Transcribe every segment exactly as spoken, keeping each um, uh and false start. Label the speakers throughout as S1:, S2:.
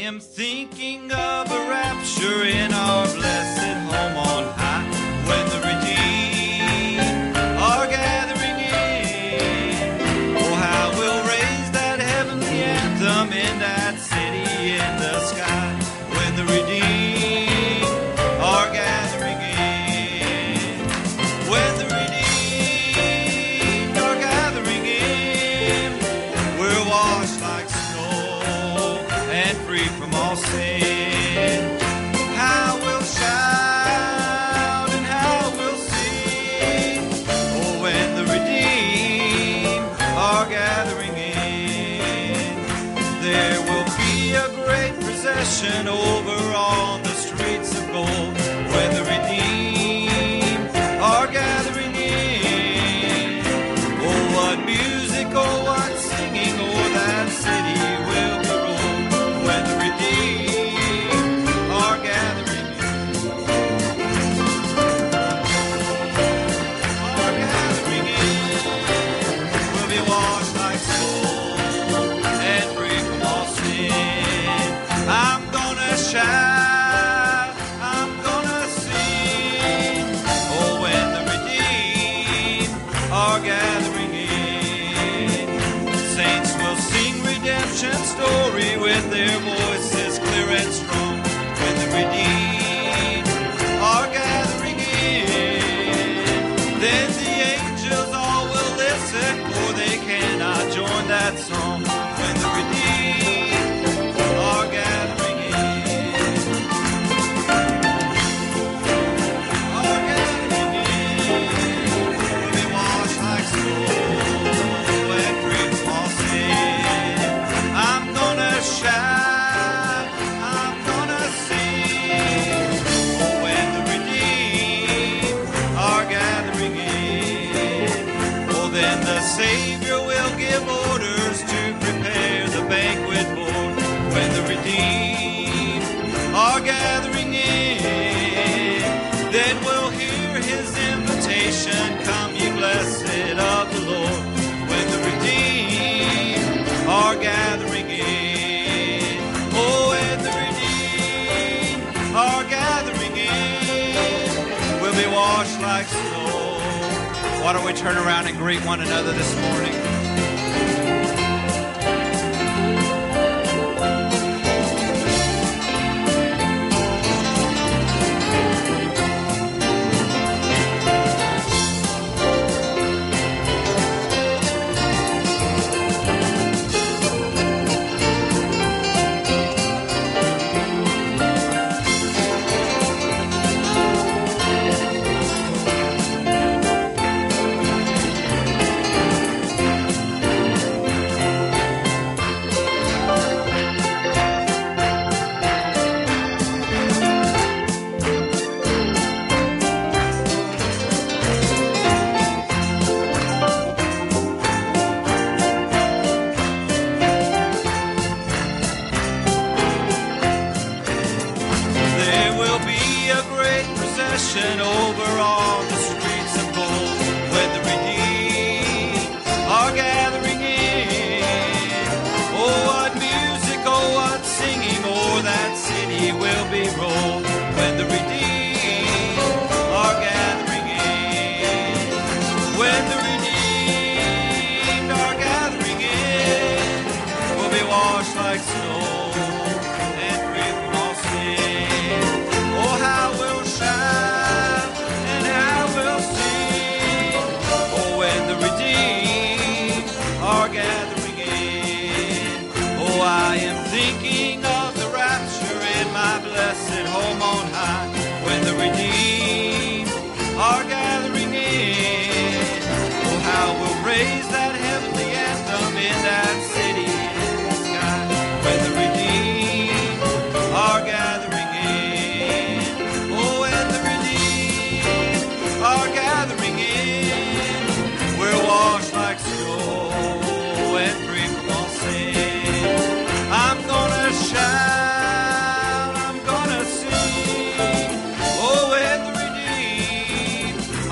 S1: am thinking of a rapture in our blessed home on high, when the redeemed are gathering in. Oh, how we'll raise that heavenly anthem in that city in the sky, when the redeemed are gathering in. When the redeemed are gathering in, we're washed like snow and free from all sin. How we'll shout and how we'll sing. Oh, when the redeemed are gathering in, there will be a great procession over on the streets of gold. When the redeemed are gathering in, oh, what music, oh, what singing, oh, that city will be rolled. When the redeemed are gathering in, are gathering in, we'll be washed like snow and free from all sin. I'm gonna shout, I'm gonna sing, oh, when the redeemed are gathering in. Saints will sing redemption story with their voices clear and strong. When the redeemed are gathering in, then the angels all will listen, for they cannot join that song. When the redeemed are gathering in, are gathering in, we'll be washed like snow and free from all sin. I'm gonna shout, I'm gonna sing, oh, when the redeemed are gathering in. Oh, then the Savior will give orders to prepare the banquet board. When the redeemed are gathering in, then we'll hear his invitation, come ye blessed of the Lord. When the redeemed are gathering in, oh, when the redeemed are gathering in, we'll be washed like snow. Why don't we turn around and greet one another this morning? There will be a great procession over on the streets of gold. When the redeemed are gathering in, oh, what music, oh, what singing, oh, that city will be rolled. When the redeemed are gathering in, when the redeemed are gathering in, we'll be washed like snow and free from all sin. Oh, how we'll shout and how we'll sing, oh, when the redeemed are gathering in. Oh, I am thinking of the rapture in my blessed home on high, when the redeemed are gathering in. Oh, how we'll raise that heavenly anthem in that city in the sky, when the redeemed are gathering in. Oh, when the redeemed are gathering in, we're washed like snow and free from all sin. I'm gonna shout, I'm gonna sing, oh, when the redeemed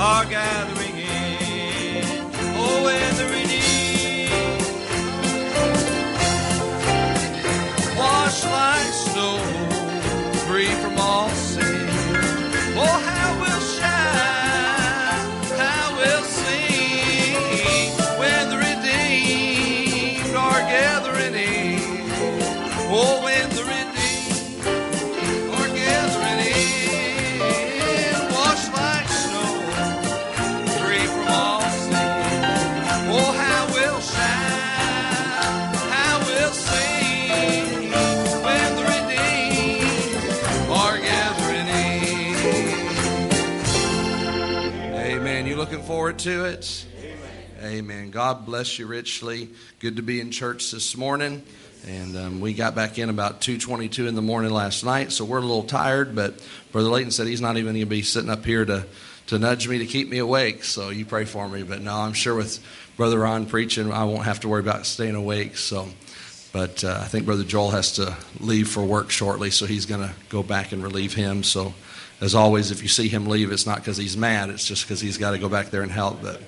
S2: to it? Amen. Amen. God bless you richly. Good to be in church this morning. And um, we got back in about two twenty-two in the morning last night, so we're a little tired, but Brother Layton said he's not even going to be sitting up here to, to nudge me to keep me awake, so you pray for me. But no, I'm sure with Brother Ron preaching, I won't have to worry about staying awake. So, But uh, I think Brother Joel has to leave for work shortly, so he's going to go back and relieve him. So as always, if you see him leave, it's not because he's mad, it's just because he's got to go back there and help. But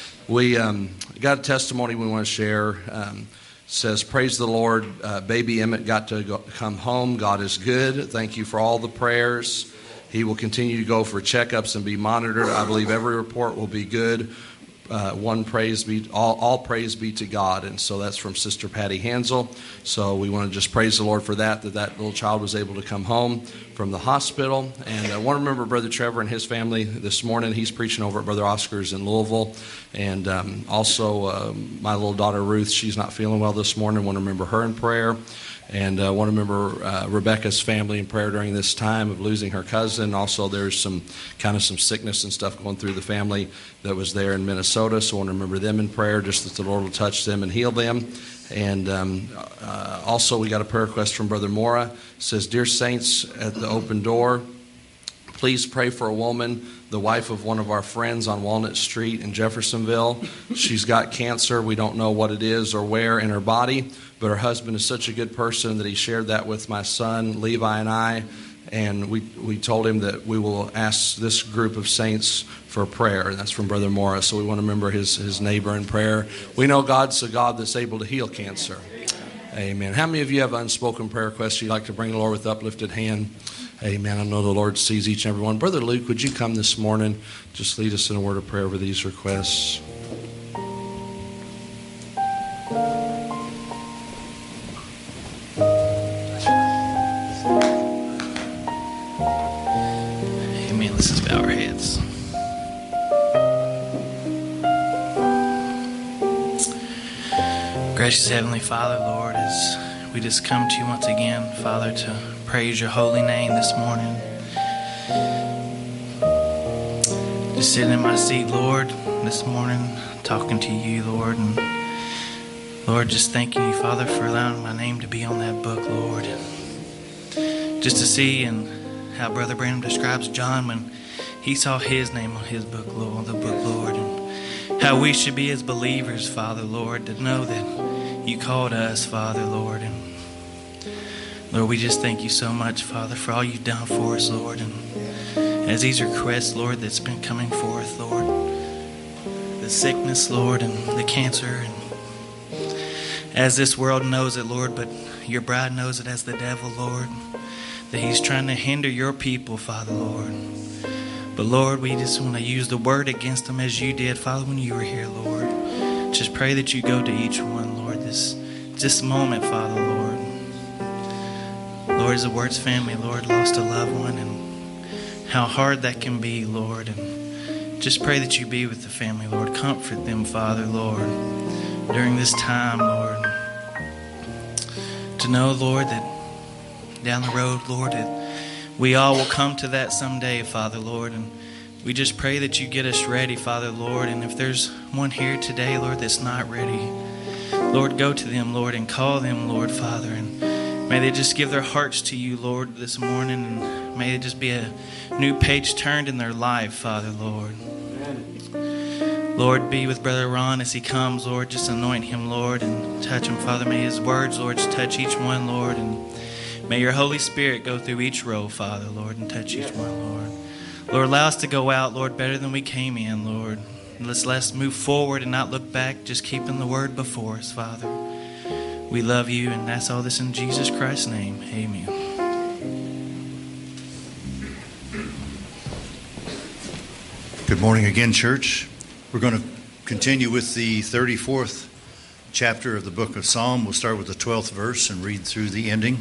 S2: we um, got a testimony we want to share. Um, says, praise the Lord, uh, baby Emmett got to go, come home. God is good. Thank you for all the prayers. He will continue to go for checkups and be monitored. I believe every report will be good. Uh, one praise be, all, all praise be to God. And so that's from Sister Patty Hansel. So we want to just praise the Lord for that, that that little child was able to come home from the hospital. And I want to remember Brother Trevor and his family this morning. He's preaching over at Brother Oscar's in Louisville. And um, also uh, my little daughter Ruth, she's not feeling well this morning. I want to remember her in prayer. And I uh, want to remember uh, Rebecca's family in prayer during this time of losing her cousin. Also, there's some kind of some sickness and stuff going through the family that was there in Minnesota. So I want to remember them in prayer, just that the Lord will touch them and heal them. And um, uh, also, we got a prayer request from Brother Mora. It says, Dear Saints at the open door, please pray for a woman, the wife of one of our friends on Walnut Street in Jeffersonville. She's got cancer. We don't know what it is or where in her body, but her husband is such a good person that he shared that with my son, Levi, and I, and we, we told him that we will ask this group of saints for prayer. That's from Brother Morris, so we want to remember his, his neighbor in prayer. We know God's a God that's able to heal cancer. Amen. How many of you have unspoken prayer requests you'd like to bring the Lord with uplifted hand? Amen. I know the Lord sees each and every one. Brother Luke, would you come this morning? Just lead us in a word of prayer over these requests.
S3: Amen. Let's just bow our heads. Gracious Heavenly Father, Lord, as we just come to you once again, Father, to praise your holy name this morning. Just sitting in my seat, Lord, this morning, talking to you, Lord, and Lord, just thanking you, Father, for allowing my name to be on that book, Lord. Just to see and how Brother Branham describes John when he saw his name on his book, Lord, the book, Lord, and how we should be as believers, Father, Lord, to know that you called us, Father, Lord, and Lord, we just thank you so much, Father, for all you've done for us, Lord. And as these requests, Lord, that's been coming forth, Lord, the sickness, Lord, and the cancer, and as this world knows it, Lord, but your bride knows it as the devil, Lord, that he's trying to hinder your people, Father, Lord. But, Lord, we just want to use the word against them as you did, Father, when you were here, Lord. Just pray that you go to each one, Lord, this, this moment, Father, Lord. Lord, as the Word's family, Lord, lost a loved one, and how hard that can be, Lord. And just pray that you be with the family, Lord. Comfort them, Father, Lord, during this time, Lord. To know, Lord, that down the road, Lord, that we all will come to that someday, Father, Lord. And we just pray that you get us ready, Father, Lord. And if there's one here today, Lord, that's not ready, Lord, go to them, Lord, and call them, Lord, Father. And may they just give their hearts to you, Lord, this morning. And may it just be a new page turned in their life, Father, Lord. Lord, be with Brother Ron as he comes, Lord. Just anoint him, Lord, and touch him, Father. May his words, Lord, just touch each one, Lord. And may your Holy Spirit go through each row, Father, Lord, and touch each one, Lord. Lord, allow us to go out, Lord, better than we came in, Lord. Let's, let's move forward and not look back, just keeping the word before us, Father. We love you, and that's all this in Jesus Christ's name. Amen.
S4: Good morning again, church. We're going to continue with the thirty-fourth chapter of the book of Psalm. We'll start with the twelfth verse and read through the ending.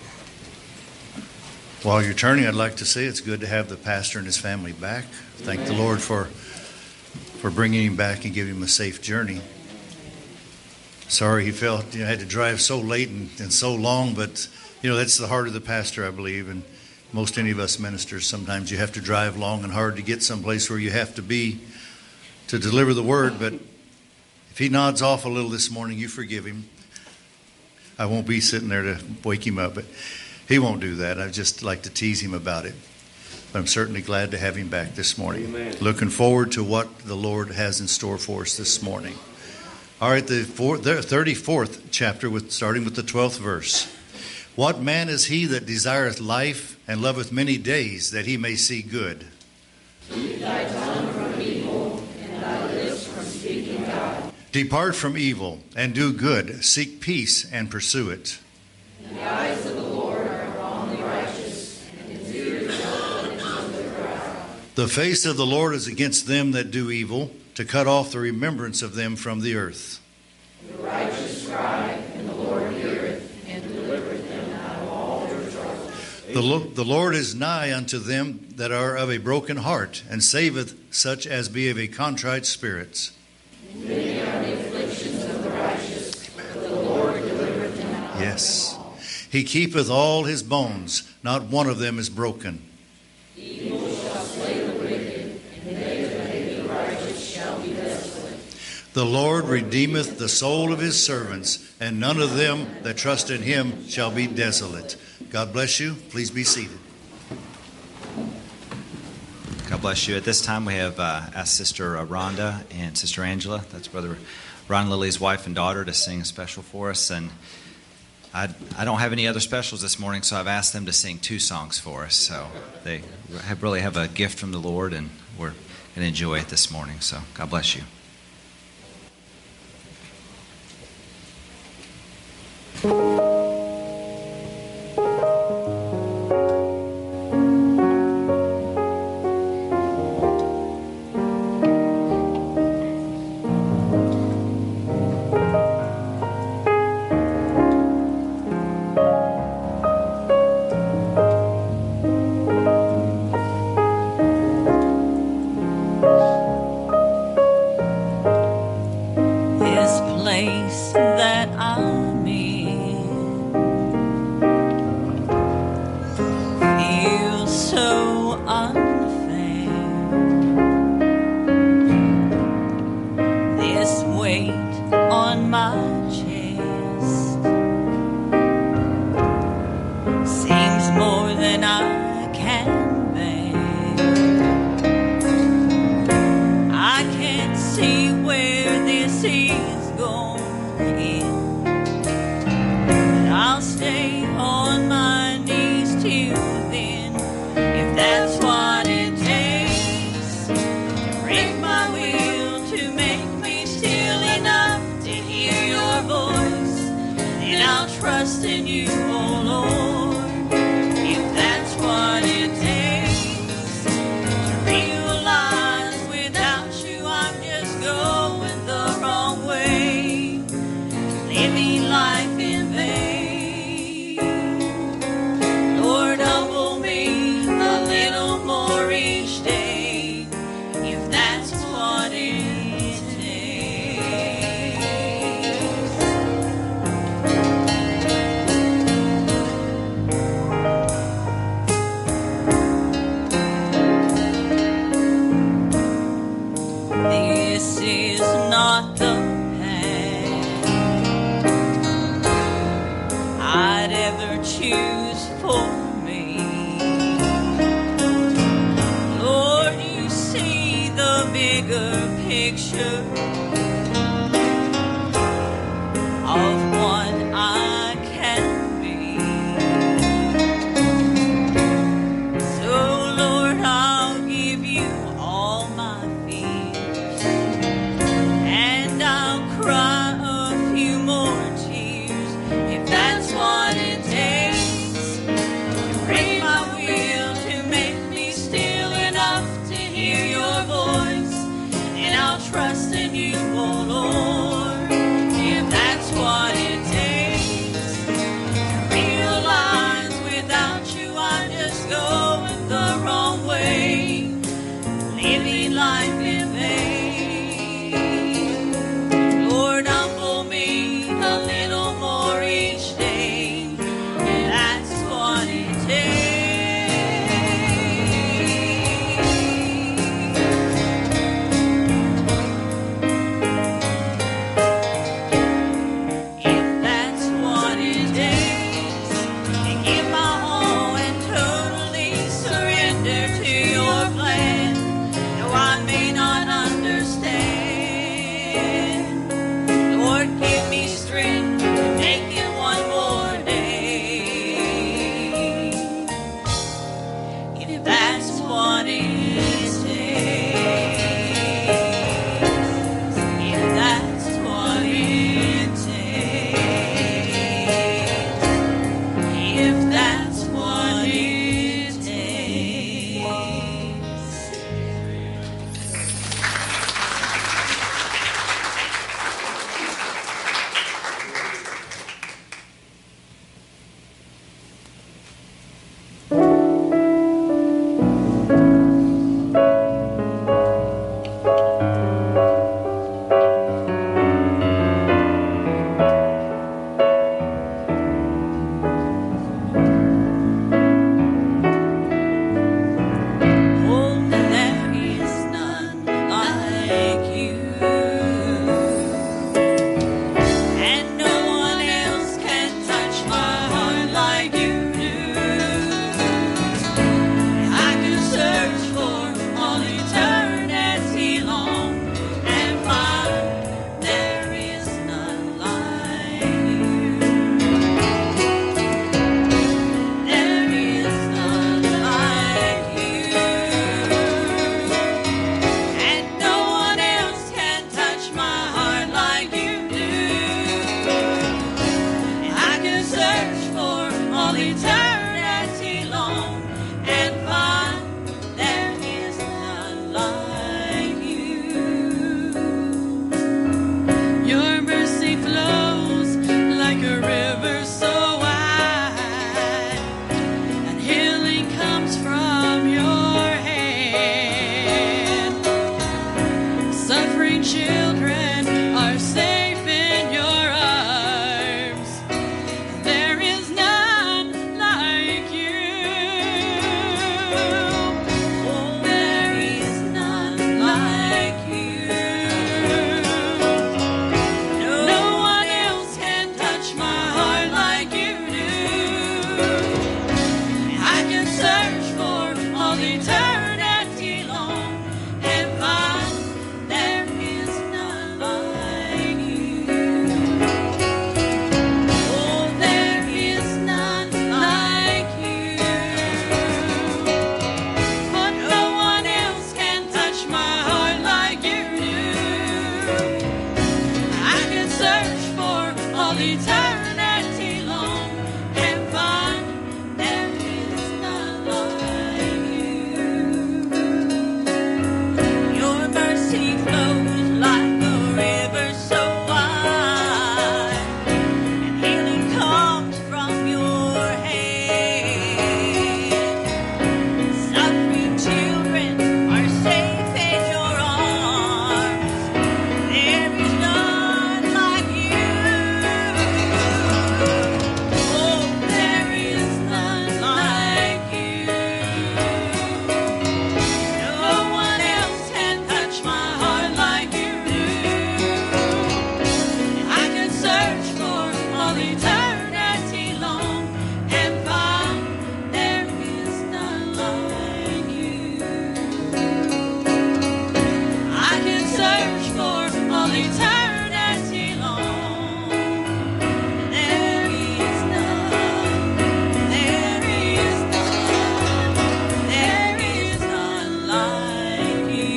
S4: While you're turning, I'd like to say it's good to have the pastor and his family back. Thank the Lord for, for bringing him back and giving him a safe journey. Sorry he felt you know, had to drive so late and, and so long, but you know that's the heart of the pastor, I believe, and most any of us ministers, sometimes you have to drive long and hard to get someplace where you have to be. to deliver the word, but if he nods off a little this morning, you forgive him. I won't be sitting there to wake him up, but he won't do that. I'd just like to tease him about it. But I'm certainly glad to have him back this morning. Amen. Looking forward to what the Lord has in store for us this morning. All right, the, four, the thirty-fourth chapter, with starting with the twelfth verse. What man is he that desireth life and loveth many days, that he may see good?
S5: Keep thy tongue from evil and thy lips from speaking God.
S4: Depart from evil and do good. Seek peace and pursue it.
S5: The eyes of the Lord are upon the righteous, and his ears are open unto their cry.
S4: The face of the Lord is against them that do evil, to cut off the remembrance of them from the earth.
S5: The righteous cry, and the Lord heareth, and delivereth them out of all their troubles.
S4: The, lo- the Lord is nigh unto them that are of a broken heart, and saveth such as be of a contrite spirit.
S5: Many are the afflictions of the righteous, but the Lord delivereth them out.
S4: Yes. He keepeth all his bones, not one of them is broken.
S5: Evil shall slay the wicked, and they that hate the righteous shall be desolate.
S4: The Lord redeemeth the soul of his servants, and none of them that trust in him shall be desolate. God bless you. Please be seated.
S6: God bless you. At this time, we have uh, asked Sister uh, Rhonda and Sister Angela, that's Brother Ron Lily's wife and daughter, to sing a special for us. And I, I don't have any other specials this morning, so I've asked them to sing two songs for us. So they have, really have a gift from the Lord, and we're going to enjoy it this morning. So God bless you.
S5: Trust in you. eternity long and find there is none like you. Your mercy flows like a river so wide, and healing comes from your hand. Suffering children are safe in your arms. There is none like you. Oh, there is none like you. No one else can touch my heart like you do. I can search for all eternity long and find there is none like you. Oh, there is none like you. But no one else can touch my heart like you do. I can search for all eternity long and find there is none like you. Your mercy flows like a river so wide, and healing comes from your hand. Suffering children are safe in your arms. There is none like you. Oh, there is none like you. No one else can touch my heart like you do. I can search for all eternity long and find there is none like you. I can search for all eternity long. There is none. There is none. There is none like you.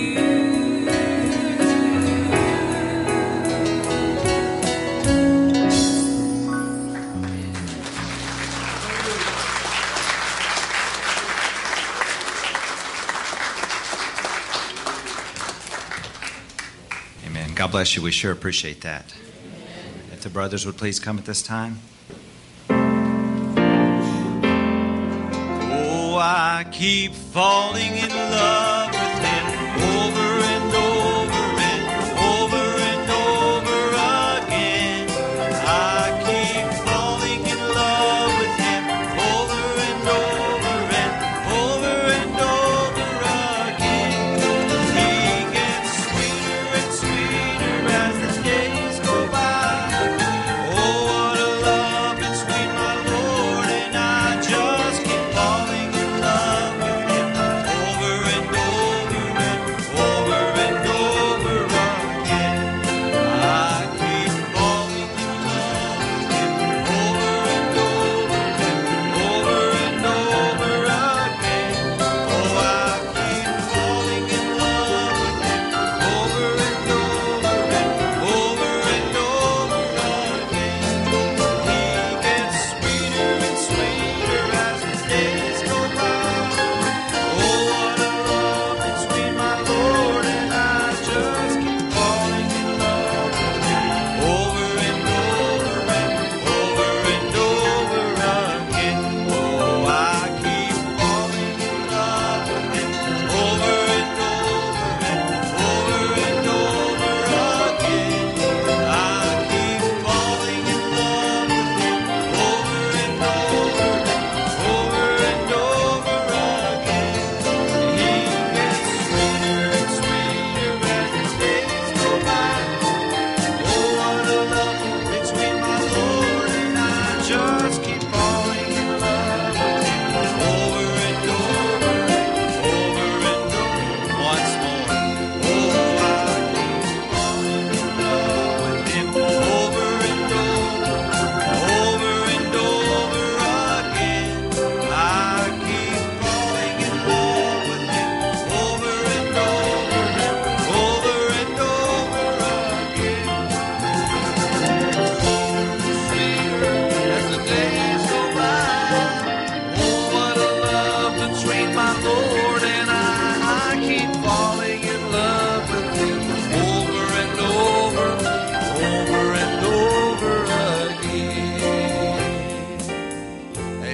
S6: Amen. God bless you. We sure appreciate that. If the brothers would please come at this time.
S1: Oh, I keep falling in love with him over and over and over and over again. I keep falling in love with him over and over and over and over again. He gets sweeter and sweeter as the days go by. Oh, what a love between my Lord and I. Just keep falling in love with him over and over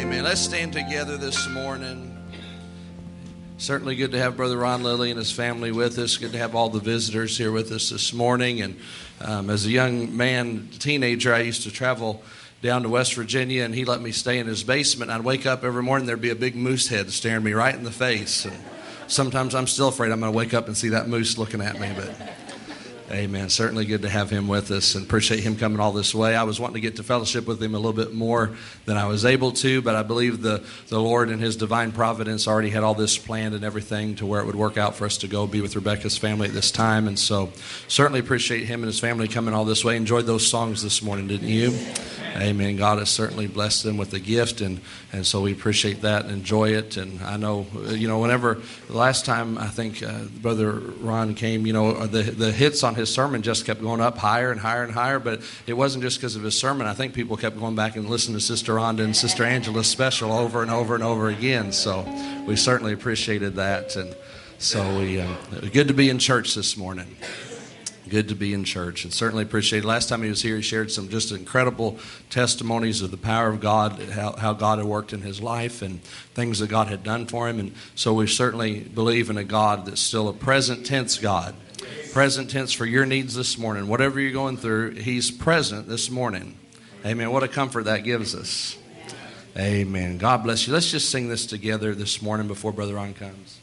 S2: Amen. Let's stand together this morning. Certainly good to have Brother Ron Lilly and his family with us. Good to have all the visitors here with us this morning. And um, as a young man, teenager, I used to travel down to West Virginia, and he let me stay in his basement. I'd wake up every morning, there'd be a big moose head staring me right in the face. And sometimes I'm still afraid I'm going to wake up and see that moose looking at me, but amen. Certainly good to have him with us and appreciate him coming all this way. I was wanting to get to fellowship with him a little bit more than I was able to, but I believe the, the Lord in his divine providence already had all this planned and everything to where it would work out for us to go be with Rebecca's family at this time. And so certainly appreciate him and his family coming all this way. Enjoyed those songs this morning, didn't you? Amen. God has certainly blessed them with the gift, and, and so we appreciate that and enjoy it. And I know, you know, whenever the last time I think uh, Brother Ron came, you know, the the hits on his sermon just kept going up higher and higher and higher, but it wasn't just because of his sermon. I think people kept going back and listening to Sister Rhonda and Sister Angela's special over and over and over again. So we certainly appreciated that. And so we uh, good to be in church this morning. Good to be in church, and certainly appreciate it. Last time he was here, he shared some just incredible testimonies of the power of God, how, how God had worked in his life and things that God had done for him. And so we certainly believe in a God that's still a present tense God. Present tense for your needs this morning. Whatever you're going through, he's present this morning. Amen. What a comfort that gives us. Amen. God bless you. Let's just sing this together this morning before Brother Ron comes.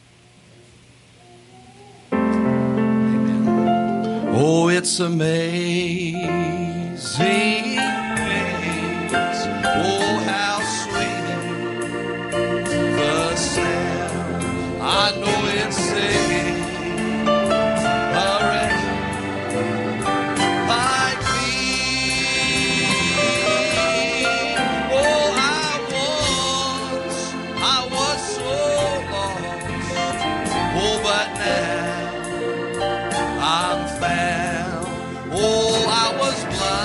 S2: Oh, it's amazing grace. Oh, how sweet the sound. I know it's saving a wretch like me. Oh, I once, I was so lost. Oh, but now I'm found. Oh, I was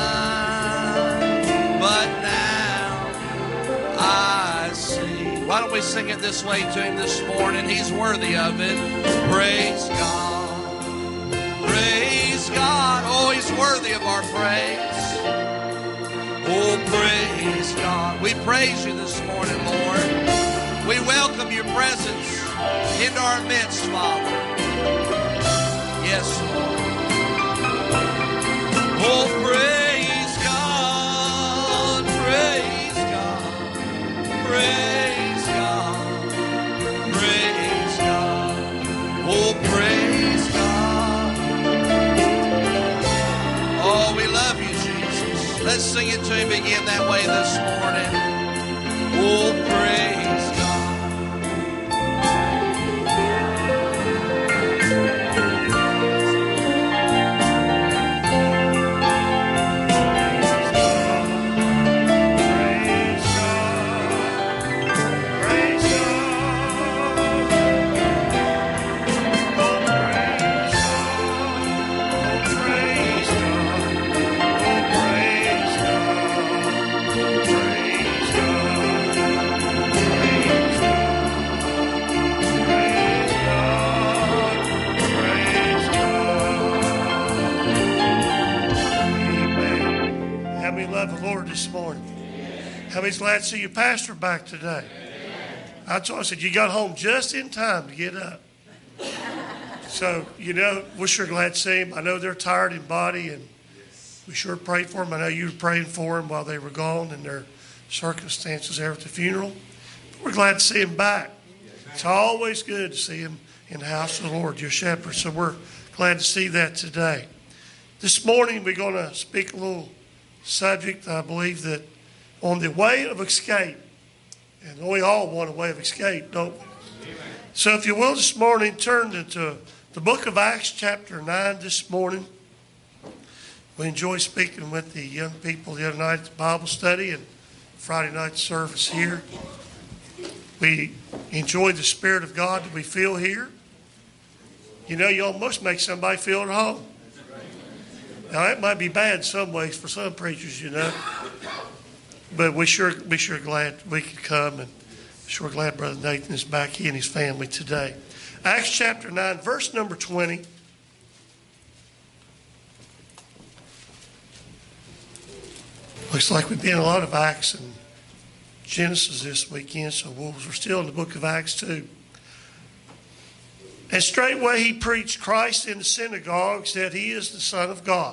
S2: blind, but now I see. Why don't we sing it this way to him this morning? He's worthy of it. Praise God. Praise God. Oh, he's worthy of our praise. Oh, praise God. We praise you this morning, Lord. We welcome your presence into our midst, Father. Yes, Lord. Oh, praise God, praise God, praise God, praise God. Oh, praise God. Oh, we love you, Jesus. Let's sing it to him again that way this morning. Oh, praise God.
S7: This morning. How many's glad to see your pastor back today? I told I said you got home just in time to get up. So, you know, we're sure glad to see him. I know they're tired in body, and we sure prayed for them. I know you were praying for them while they were gone and their circumstances there at the funeral. But we're glad to see him back. It's always good to see him in the house of the Lord, your shepherd. So we're glad to see that today. This morning we're going to speak a little subject, I believe, that on the way of escape. And we all want a way of escape, don't we? So if you will this morning, turn into the book of Acts chapter nine this morning. We enjoyed speaking with the young people the other night at the Bible study and Friday night service here. We enjoyed the Spirit of God that we feel here. You know, you almost make somebody feel at home. Now, that might be bad in some ways for some preachers, you know. But we sure we sure glad we could come, and sure glad Brother Nathan is back, he and his family today. Acts chapter nine, verse number twenty. Looks like we've been in a lot of Acts, and Genesis this weekend, so we're still in the book of Acts two. And straightway he preached Christ in the synagogues, that he is the Son of God.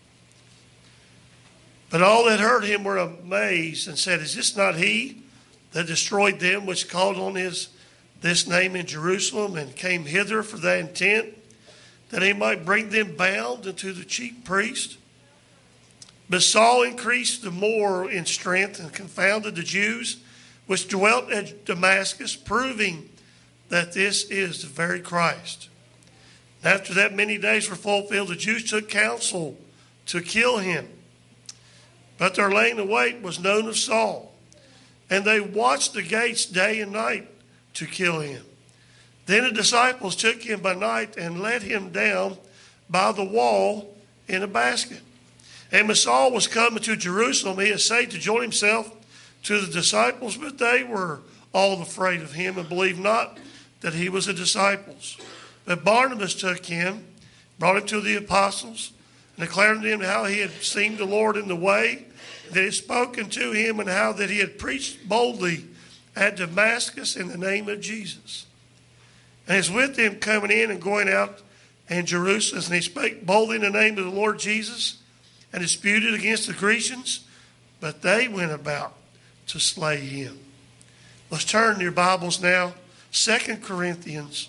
S7: But all that heard him were amazed and said, Is this not he that destroyed them which called on his this name in Jerusalem, and came hither for that intent, that he might bring them bound unto the chief priest? But Saul increased the more in strength, and confounded the Jews which dwelt at Damascus, proving that this is the very Christ. After that many days were fulfilled, the Jews took counsel to kill him. But their laying in wait was known of Saul, and they watched the gates day and night to kill him. Then the disciples took him by night and let him down by the wall in a basket. And when Saul was coming to Jerusalem, he essayed to join himself to the disciples, but they were all afraid of him and believed not that he was a disciple. But Barnabas took him, brought him to the apostles, and declared to them how he had seen the Lord in the way, that he had spoken to him, and how that he had preached boldly at Damascus in the name of Jesus. And he was with them coming in and going out in Jerusalem, and he spake boldly in the name of the Lord Jesus, and disputed against the Grecians, but they went about to slay him. Let's turn your Bibles now. Second Corinthians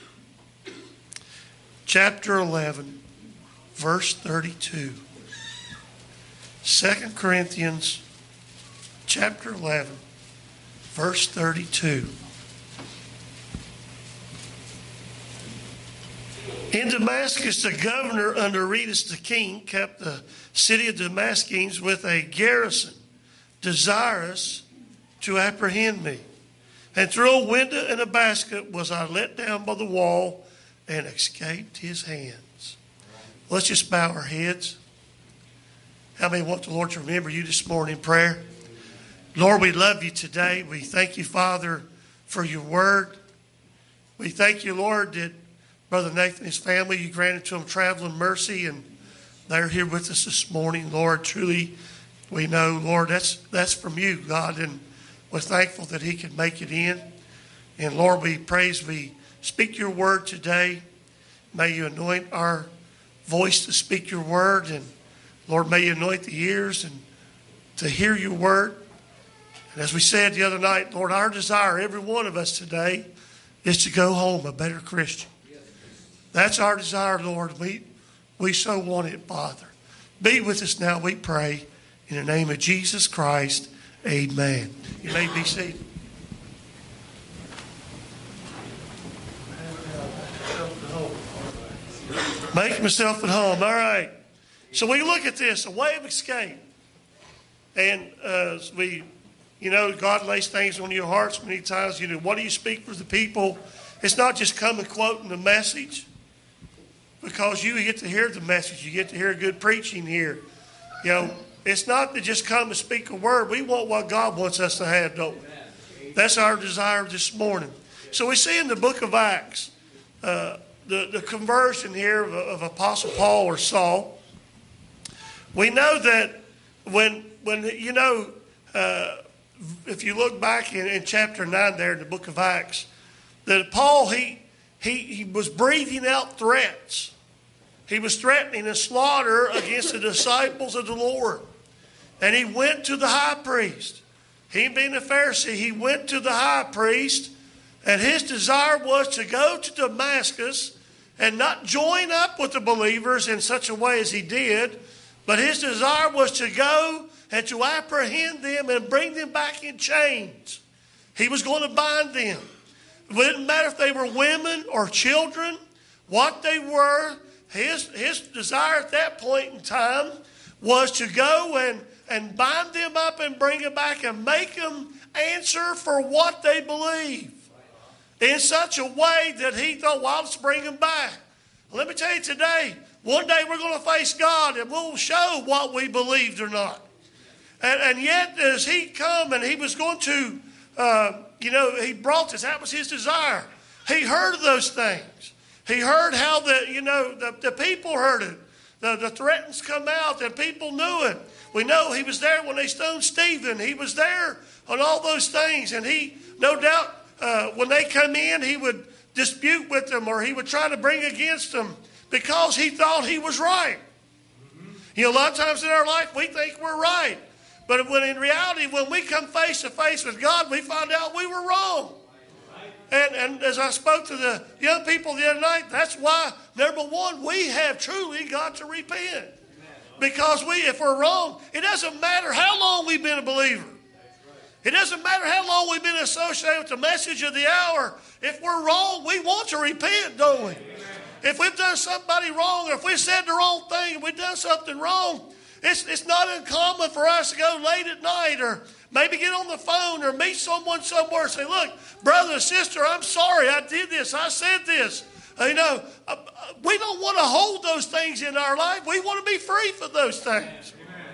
S7: chapter eleven, verse thirty-two. Second Corinthians chapter eleven, verse thirty-two. In Damascus, the governor under Aretas the king kept the city of Damascus with a garrison, desirous to apprehend me. And through a window and a basket was I let down by the wall and escaped his hands. Let's just bow our heads. How many want the Lord to remember you this morning in prayer? Lord, we love you today. We thank you, Father, for your word. We thank you, Lord, that Brother Nathan and his family, you granted to them traveling mercy, and they're here with us this morning. Lord, truly, we know, Lord, that's that's from you, God, and we're thankful that he could make it in. And Lord, we praise, we speak your word today. May you anoint our voice to speak your word, and Lord, may you anoint the ears and to hear your word. And as we said the other night, Lord, our desire, every one of us today, is to go home a better Christian. That's our desire, Lord. We, we so want it, Father. Be with us now, we pray. In the name of Jesus Christ, amen. You may be seated. Make myself at home. All right. So we look at this, a way of escape. And uh, we, you know, God lays things on your hearts many times. You know, what do you speak for the people? It's not just coming quoting the message, because you get to hear the message. You get to hear good preaching here. You know, it's not to just come and speak a word. We want what God wants us to have, don't we? That's our desire this morning. So we see in the book of Acts, uh, the, the conversion here of, of Apostle Paul or Saul. We know that when, when you know, uh, if you look back in, in chapter nine there in the book of Acts, that Paul, he, he, he was breathing out threats. He was threatening a slaughter against the disciples of the Lord. And he went to the high priest. He being a Pharisee, he went to the high priest, and his desire was to go to Damascus and not join up with the believers in such a way as he did, but his desire was to go and to apprehend them and bring them back in chains. He was going to bind them. It didn't matter if they were women or children, what they were. His, his desire at that point in time was to go and, and bind them up and bring them back and make them answer for what they believe in such a way that he thought, well, let's bring them back. Let me tell you today, one day we're going to face God and we'll show what we believed or not. And, and yet as he come and he was going to, uh, you know, he brought this, that was his desire. He heard of those things. He heard how the, you know, the, the people heard it. the, the threats come out, and people knew it. We know he was there when they stoned Stephen. He was there on all those things. And he, no doubt, uh, when they come in, he would dispute with them, or he would try to bring against them because he thought he was right. You know, a lot of times in our life, we think we're right. But when in reality, when we come face to face with God, we find out we were wrong. And, and as I spoke to the young people the other night, that's why, number one, we have truly got to repent. Because we, if we're wrong, it doesn't matter how long we've been a believer. It doesn't matter how long we've been associated with the message of the hour. If we're wrong, we want to repent, don't we? If we've done somebody wrong, or if we've said the wrong thing, and we've done something wrong, it's, it's not uncommon for us to go late at night, or maybe get on the phone, or meet someone somewhere and say, look, brother or sister, I'm sorry, I did this, I said this. You know, we don't want to hold those things in our life. We want to be free from those things.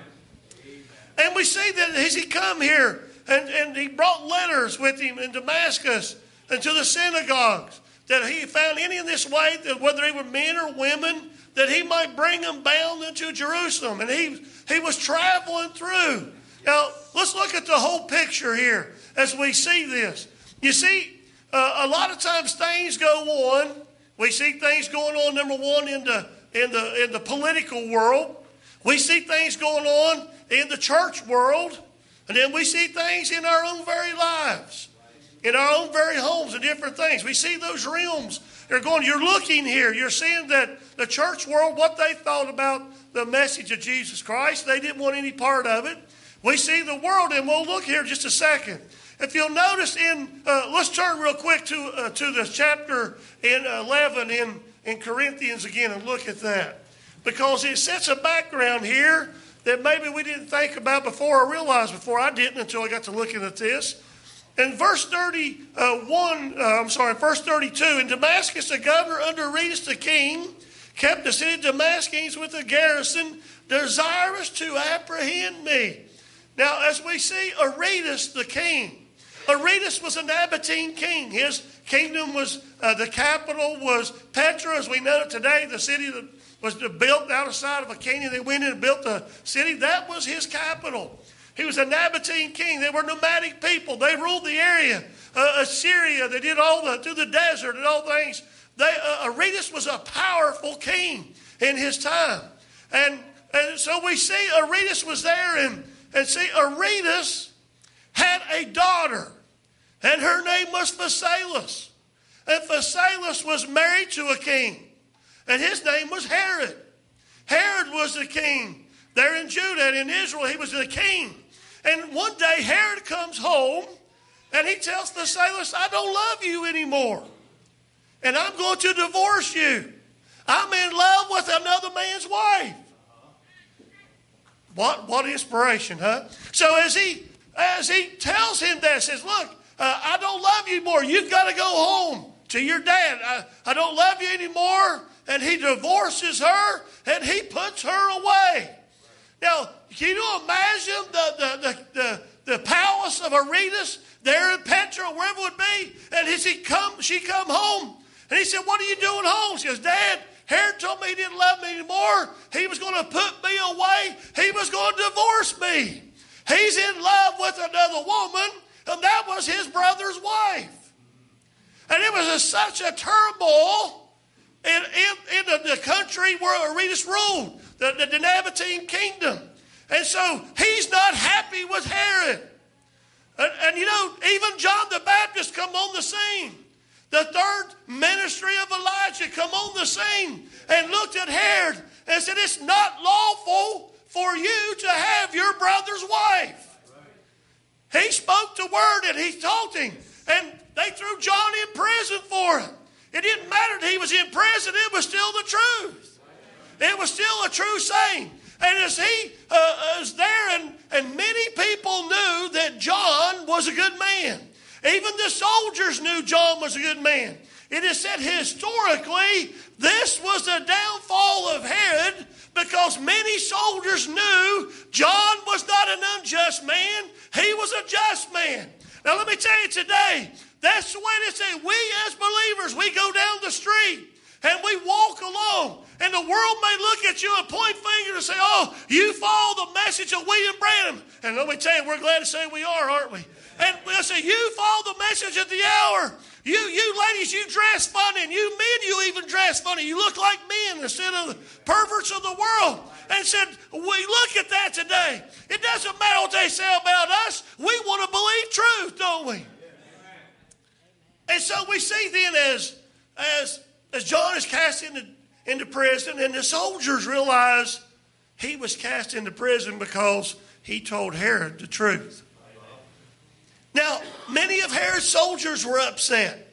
S7: And we see that as he come here, and, and he brought letters with him in Damascus and to the synagogues, that he found any in this way, that whether they were men or women, that he might bring them bound into Jerusalem. And he, he was traveling through. Now, let's look at the whole picture here as we see this. You see, uh, a lot of times things go on. We see things going on, number one, in the, in the, in the political world. We see things going on in the church world. And then we see things in our own very lives, in our own very homes, and different things. We see those realms. They're going, you're looking here. You're seeing that the church world, what they thought about the message of Jesus Christ. They didn't want any part of it. We see the world, and we'll look here just a second. If you'll notice in, uh, let's turn real quick to uh, to this chapter in eleven in, in Corinthians again and look at that. Because it sets a background here that maybe we didn't think about before or realize before. I didn't until I got to looking at this. In verse thirty-one, uh, I'm sorry, verse thirty-two, in Damascus, the governor under Aretas the king kept the city of Damascus with a garrison, desirous to apprehend me. Now, as we see, Aretas the king, Aretas was a Nabatean king. His kingdom was, uh, the capital was Petra, as we know it today, the city that was built outside of a canyon. They went in and built the city. That was his capital. He was a Nabatean king. They were nomadic people. They ruled the area. Uh, Assyria, they did all the, through the desert and all things. They, uh, Aretas was a powerful king in his time. And, and so we see Aretas was there. And, and see, Aretas had a daughter. And her name was Phasaelus. And Phasaelus was married to a king. And his name was Herod. Herod was the king there in Judah, and in Israel he was the king. And one day Herod comes home and he tells Phasaelus, I don't love you anymore. And I'm going to divorce you. I'm in love with another man's wife. What, what inspiration, huh? So as he, as he tells him that, says, look, uh, I don't love you anymore. You've got to go home to your dad. I, I don't love you anymore. And he divorces her, and he puts her away. Now, can you imagine the, the, the, the, the palace of Aretas there in Petra, wherever it would be? And as he come, she come home, and he said, what are you doing home? She goes, Dad, Herod told me he didn't love me anymore. He was going to put me away. He was going to divorce me. He's in love with another woman, and that was his brother's wife. And it was a, such a turmoil In, in, in the, the country where Aretas ruled, the, the, the Nabatean kingdom. And so he's not happy with Herod. And, and you know, even John the Baptist come on the scene. The third ministry of Elijah come on the scene and looked at Herod and said, it's not lawful for you to have your brother's wife. He spoke the word and he told him. And they threw John in prison for it. It didn't matter that he was in prison. It was still the truth. It was still a true saying. And as he uh, was there, and, and many people knew that John was a good man. Even the soldiers knew John was a good man. It is said historically, this was the downfall of Herod because many soldiers knew John was not an unjust man. He was a just man. Now let me tell you today, that's the way they say we as believers, we go down the street and we walk along, and the world may look at you and point fingers and say, oh, you follow the message of William Branham. And let me tell you, we're glad to say we are, aren't we? And we'll say, you follow the message of the hour. You you ladies, you dress funny, and you men, you even dress funny. You look like men instead of the perverts of the world. And said, we look at that today. It doesn't matter what they say about us. We want to believe truth, don't we? And so we see then as as as John is cast into, into prison, and the soldiers realize he was cast into prison because he told Herod the truth. Now, many of Herod's soldiers were upset.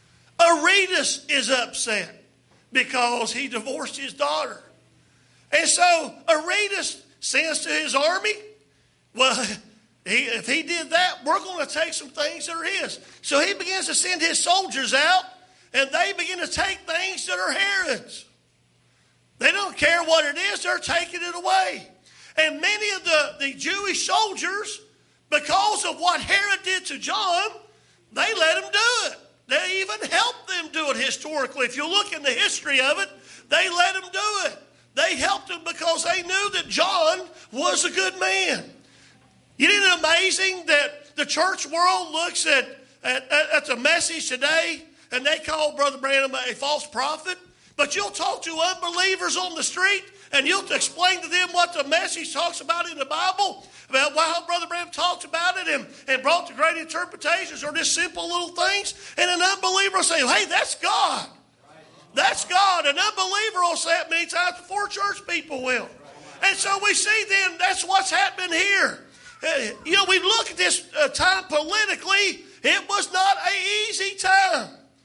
S7: Aretas is upset because he divorced his daughter. And so Aretas says to his army, well, he, if he did that, we're going to take some things that are his. So he begins to send his soldiers out, and they begin to take things that are Herod's. They don't care what it is, they're taking it away. And many of the, the Jewish soldiers, because of what Herod did to John, they let him do it. They even helped them do it historically. If you look in the history of it, they let him do it. They helped him because they knew that John was a good man. Isn't it amazing that the church world looks at, at, at the message today and they call Brother Branham a false prophet? But you'll talk to unbelievers on the street and you'll explain to them what the message talks about in the Bible, about how Brother Branham talked about it and, and brought the great interpretations or just simple little things. And an unbeliever will say, hey, that's God. That's God. An unbeliever will say it many times before church people will. And so we see then that's what's happening here. Uh, you know, we look at this uh, time politically, it was not an easy time.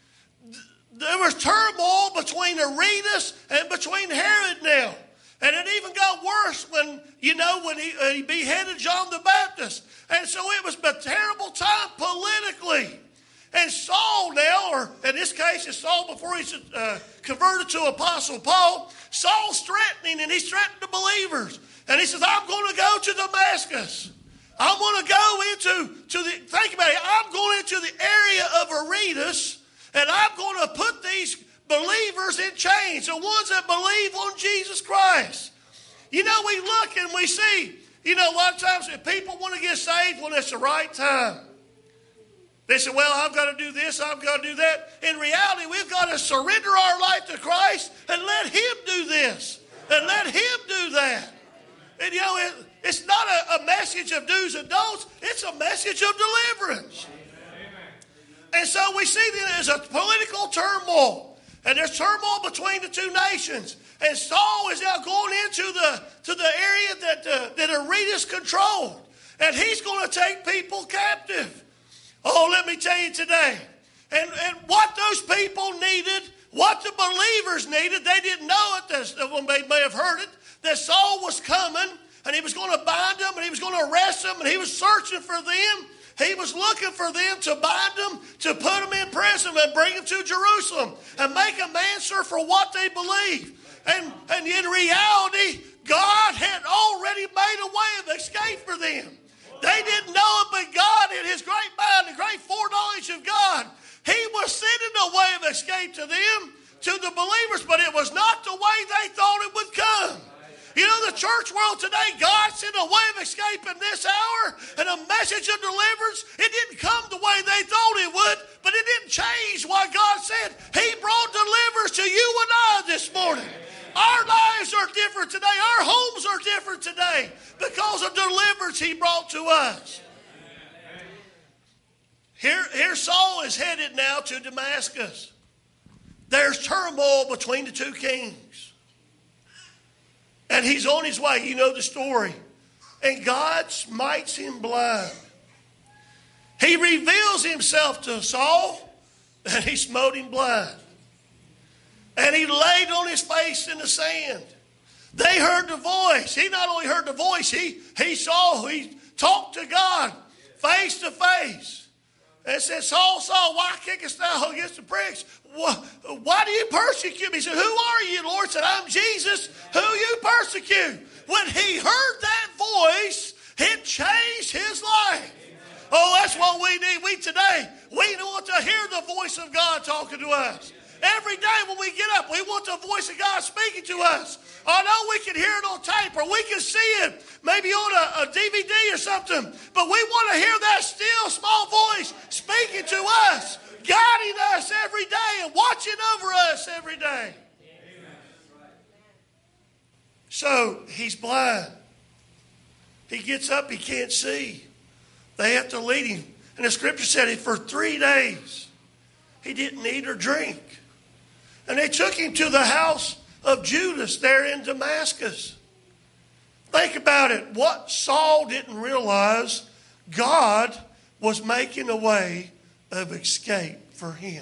S7: There was turmoil between Aretas and between Herod now. And it even got worse when, you know, when he, uh, he beheaded John the Baptist. And so it was a terrible time politically. And Saul now, or in this case it's Saul before he's uh, converted to Apostle Paul, Saul's threatening, and he's threatening the believers. And he says, I'm going to go to Damascus. I'm going to go into, to the, think about it, I'm going into the area of Aretas, and I'm going to put these believers in chains, the ones that believe on Jesus Christ. You know, we look and we see, you know, a lot of times if people want to get saved when it's the right time. They say, well, I've got to do this, I've got to do that. In reality, we've got to surrender our life to Christ and let Him do this and let Him do that. And, you know, it, it's not a, a message of do's and don'ts. It's a message of deliverance. And so we see that there's a political turmoil. And there's turmoil between the two nations. And Saul is now going into the, to the area that, uh, that Aretas controlled. And he's going to take people captive. Oh, let me tell you today. And, and what those people needed, what the believers needed, they didn't know it. They may have heard it. That Saul was coming and he was going to bind them and he was going to arrest them and he was searching for them. He was looking for them to bind them, to put them in prison and bring them to Jerusalem and make them answer for what they believe. And, and in reality, God had already made a way of escape for them. They didn't know it, but God, in His great mind, the great foreknowledge of God, He was sending a way of escape to them, to the believers, but it was not the way they thought it would come. You know, the church world today, God sent a way of escape in this hour and a message of deliverance. It didn't come the way they thought it would, but it didn't change what God said. He brought deliverance to you and I this morning. Our lives are different today. Our homes are different today because of deliverance He brought to us. Here, here Saul is headed now to Damascus. There's turmoil between the two kings. And he's on his way. You know the story. And God smites him blind. He reveals Himself to Saul, and He smote him blind. And he laid on his face in the sand. They heard the voice. He not only heard the voice, he, he saw, he talked to God face to face. And said, Saul, Saul, why kickest thou against the pricks? Why, why do you persecute me? He said, who are you, Lord? He said, I'm Jesus, who you persecute. When he heard that voice, it changed his life. Oh, that's what we need. We today, we want to hear the voice of God talking to us. Every day when we get up, we want the voice of God speaking to us. Although we can hear it on tape or we can see it maybe on a, a D V D or something, but we want to hear that still small voice speaking to us, guiding us every day and watching over us every day. So he's blind. He gets up, he can't see. They have to lead him. And the scripture said it for three days. He didn't eat or drink. And they took him to the house of Judas there in Damascus. Think about it. What Saul didn't realize, God was making a way of escape for him.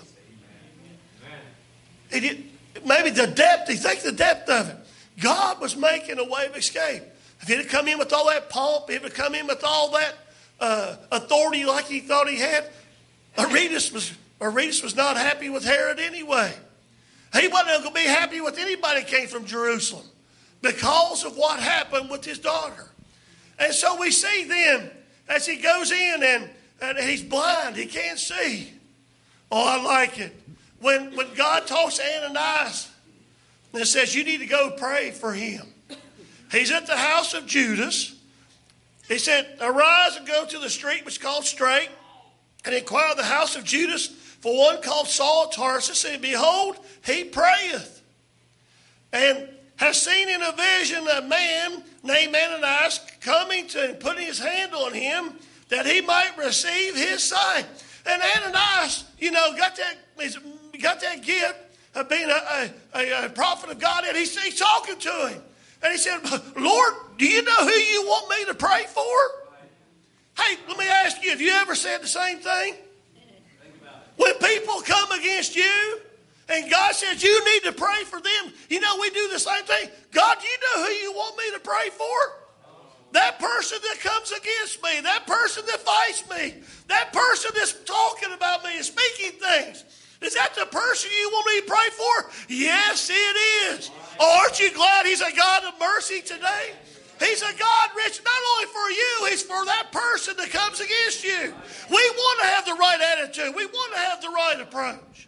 S7: He did, maybe the depth, he think the depth of it. God was making a way of escape. If he'd have come in with all that pomp, if he'd have come in with all that uh, authority like he thought he had, Aretas was, Aretas was not happy with Herod anyway. He wasn't going to be happy with anybody that came from Jerusalem because of what happened with his daughter. And so we see then, as he goes in and, and he's blind, he can't see. Oh, I like it. When, when God talks to Ananias and says, you need to go pray for him. He's at the house of Judas. He said, arise and go to the street which is called Straight, and inquire of the house of Judas for one called Saul of Tarsus, and behold, he prayeth, and has seen in a vision a man named Ananias coming to and putting his hand on him that he might receive his sight. And Ananias, you know, got that, got that gift of being a, a, a prophet of God, and he's, he's talking to him. And he said, Lord, do you know who you want me to pray for? Hey, let me ask you, have you ever said the same thing? When people come against you and God says you need to pray for them, you know we do the same thing. God, do you know who you want me to pray for? That person that comes against me, that person that fights me, that person that's talking about me and speaking things. Is that the person you want me to pray for? Yes, it is. Oh, aren't you glad he's a God of mercy today? He's a God rich not only for you, he's for that person that comes against you. We want to have the right attitude. We want to have the right approach.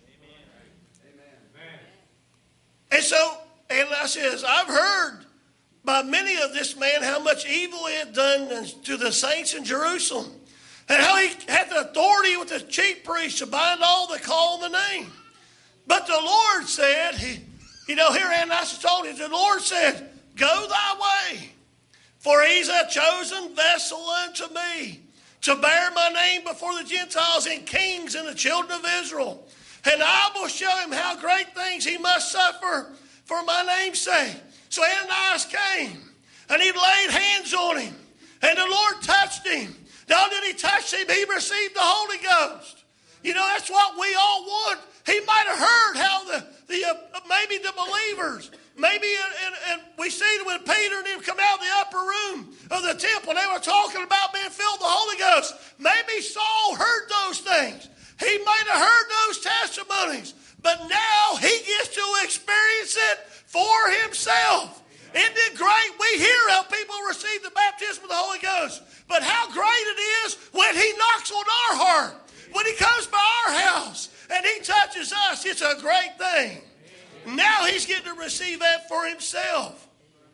S7: Amen. And so, and I says, I've heard by many of this man how much evil he had done to the saints in Jerusalem. And how he had the authority with the chief priests to bind all that call on the name. But the Lord said, he, you know, here Ananias told him, the Lord said, go thy way. For he's a chosen vessel unto me to bear my name before the Gentiles and kings and the children of Israel. And I will show him how great things he must suffer for my name's sake. So Ananias came and he laid hands on him. And the Lord touched him. Not only did he touch him, he received the Holy Ghost. You know, that's what we all want. He might have heard how the, the uh, maybe the believers, maybe, and, and we see when Peter and him come out of the upper room of the temple, they were talking about being filled with the Holy Ghost. Maybe Saul heard those things. He might have heard those testimonies, but now he gets to experience it for himself. Isn't it great? We hear how people receive the baptism of the Holy Ghost, but how great it is when he knocks on our heart, when he comes by our house, and he touches us. It's a great thing. Now he's getting to receive that for himself.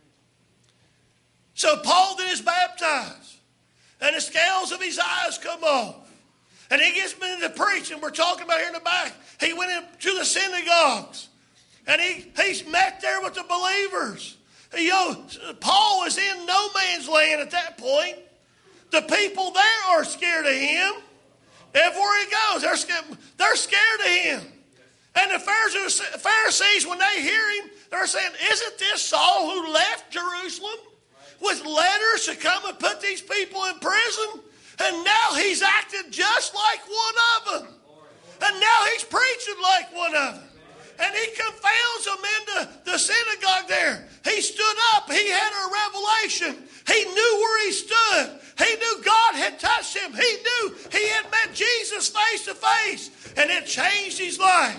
S7: So Paul then is baptized, and the scales of his eyes come off. And he gets into preaching. We're talking about here in the back. He went into the synagogues, and he, he's met there with the believers. You know, Paul is in no man's land at that point. The people there are scared of him. Everywhere he goes, they're scared, they're scared of him. And the Pharisees, Pharisees, when they hear him, they're saying, isn't this Saul who left Jerusalem with letters to come and put these people in prison? And now he's acting just like one of them. And now he's preaching like one of them. And he confounds them into the synagogue there. He stood up. He had a revelation. He knew where he stood. He knew God had touched him. He knew he had met Jesus face to face. And it changed his life.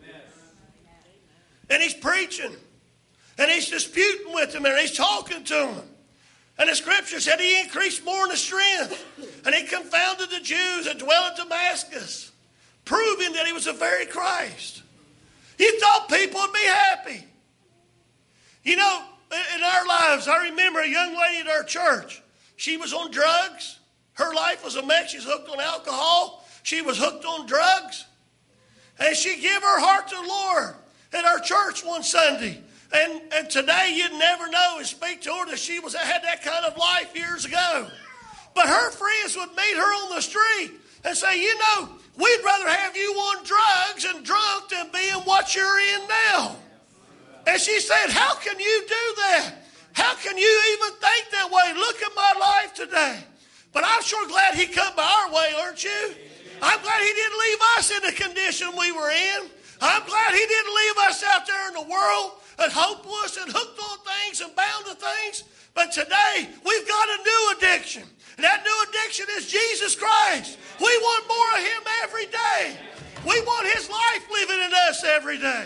S7: And he's preaching. And he's disputing with them. And he's talking to them. And the scripture said he increased more in the strength. And he confounded the Jews that dwell at Damascus, proving that he was the very Christ. You thought people would be happy. You know, in our lives, I remember a young lady at our church. She was on drugs. Her life was a mess. She was hooked on alcohol. She was hooked on drugs. And she gave her heart to the Lord at our church one Sunday. And, and today you'd never know and speak to her that she was had that kind of life years ago. But her friends would meet her on the street and say, you know, we'd rather have you on drugs and drunk than being what you're in now. And she said, how can you do that? How can you even think that way? Look at my life today. But I'm sure glad he come by our way, aren't you? I'm glad he didn't leave us in the condition we were in. I'm glad he didn't leave us out there in the world and hopeless and hooked on things and bound to things. But today, we've got a new addiction. And that new addiction is Jesus Christ. We want more of him every day. We want his life living in us every day.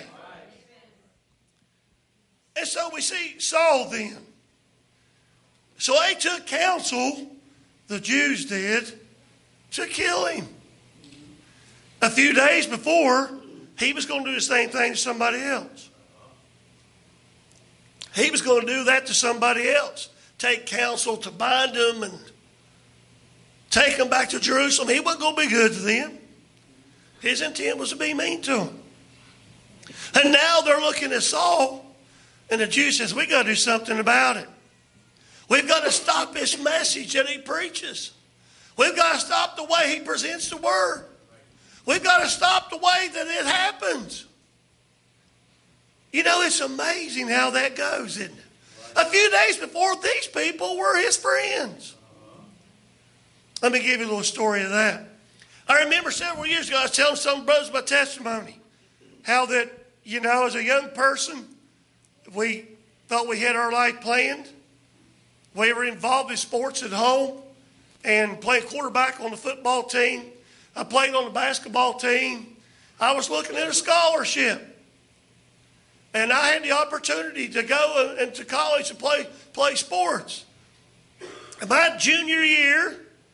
S7: And so we see Saul then. So they took counsel, the Jews did, to kill him. A few days before, he was going to do the same thing to somebody else. He was going to do that to somebody else. Take counsel to bind them and take them back to Jerusalem. He wasn't going to be good to them. His intent was to be mean to them. And now they're looking at Saul, and the Jew says, we got to do something about it. We've got to stop this message that he preaches. We've got to stop the way he presents the word. We've got to stop the way that it happens. You know, it's amazing how that goes, isn't it? A few days before, these people were his friends. Let me give you a little story of that. I remember several years ago, I was telling some brothers my testimony. How that, you know, as a young person, we thought we had our life planned. We were involved in sports at home and played quarterback on the football team. I played on the basketball team. I was looking at a scholarship. And I had the opportunity to go into college and play, play sports. My junior year,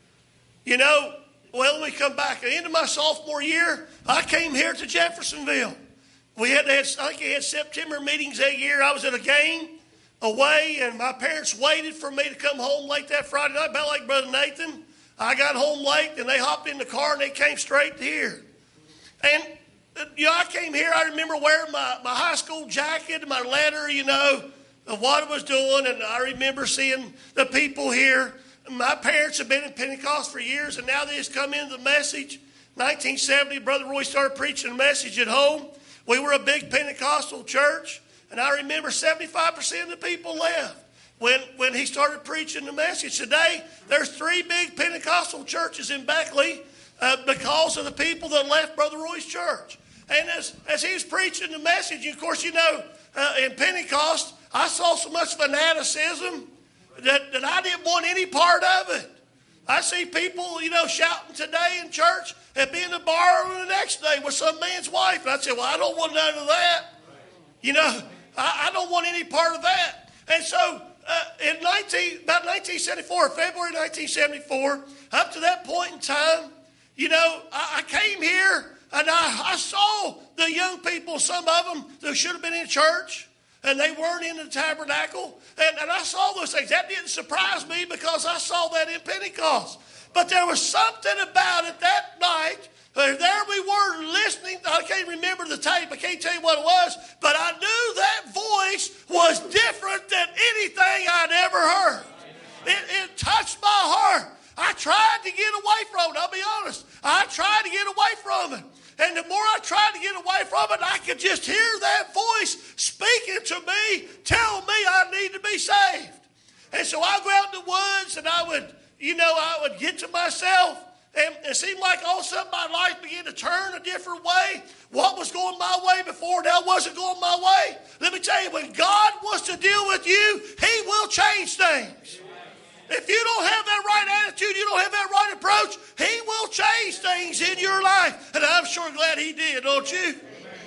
S7: you know, well, let me come back. At the end of my sophomore year, I came here to Jeffersonville. We had, had I think we had September meetings that year. I was at a game away, and my parents waited for me to come home late that Friday night, about like Brother Nathan. I got home late, and they hopped in the car, and they came straight to here. And, you know, I came here, I remember wearing my, my high school jacket and my letter, you know, of what I was doing, and I remember seeing the people here. My parents have been in Pentecost for years, and now they just come into the message. nineteen seventy, Brother Roy started preaching a message at home. We were a big Pentecostal church, and I remember seventy-five percent of the people left when, when he started preaching the message. Today, there's three big Pentecostal churches in Beckley uh, because of the people that left Brother Roy's church. And as, as he was preaching the message, of course, you know, uh, in Pentecost, I saw so much fanaticism that, that I didn't want any part of it. I see people, you know, shouting today in church and be in the bar the next day with some man's wife. And I said, well, I don't want none of that. You know, I, I don't want any part of that. And so uh, in nineteen, about nineteen seventy-four, February nineteen seventy-four, up to that point in time, you know, I, I came here and I, I saw the young people, some of them that should have been in church, and they weren't in the tabernacle. And, and I saw those things. That didn't surprise me because I saw that in Pentecost. But there was something about it that night. Uh, there we were listening. I can't remember the tape. I can't tell you what it was. But I knew that voice was different than anything I'd ever heard. It, it touched my heart. I tried to get away from it. I'll be honest. I tried to get away from it. And the more I tried to get away from it, I could just hear that voice speaking to me, telling me I need to be saved. And so I go out in the woods and I would, you know, I would get to myself. And it seemed like all of a sudden my life began to turn a different way. What was going my way before now wasn't going my way. Let me tell you, when God wants to deal with you, he will change things. If you don't have that right attitude, you don't have that right approach, he will change things in your life. And I'm sure glad he did, don't you? Amen.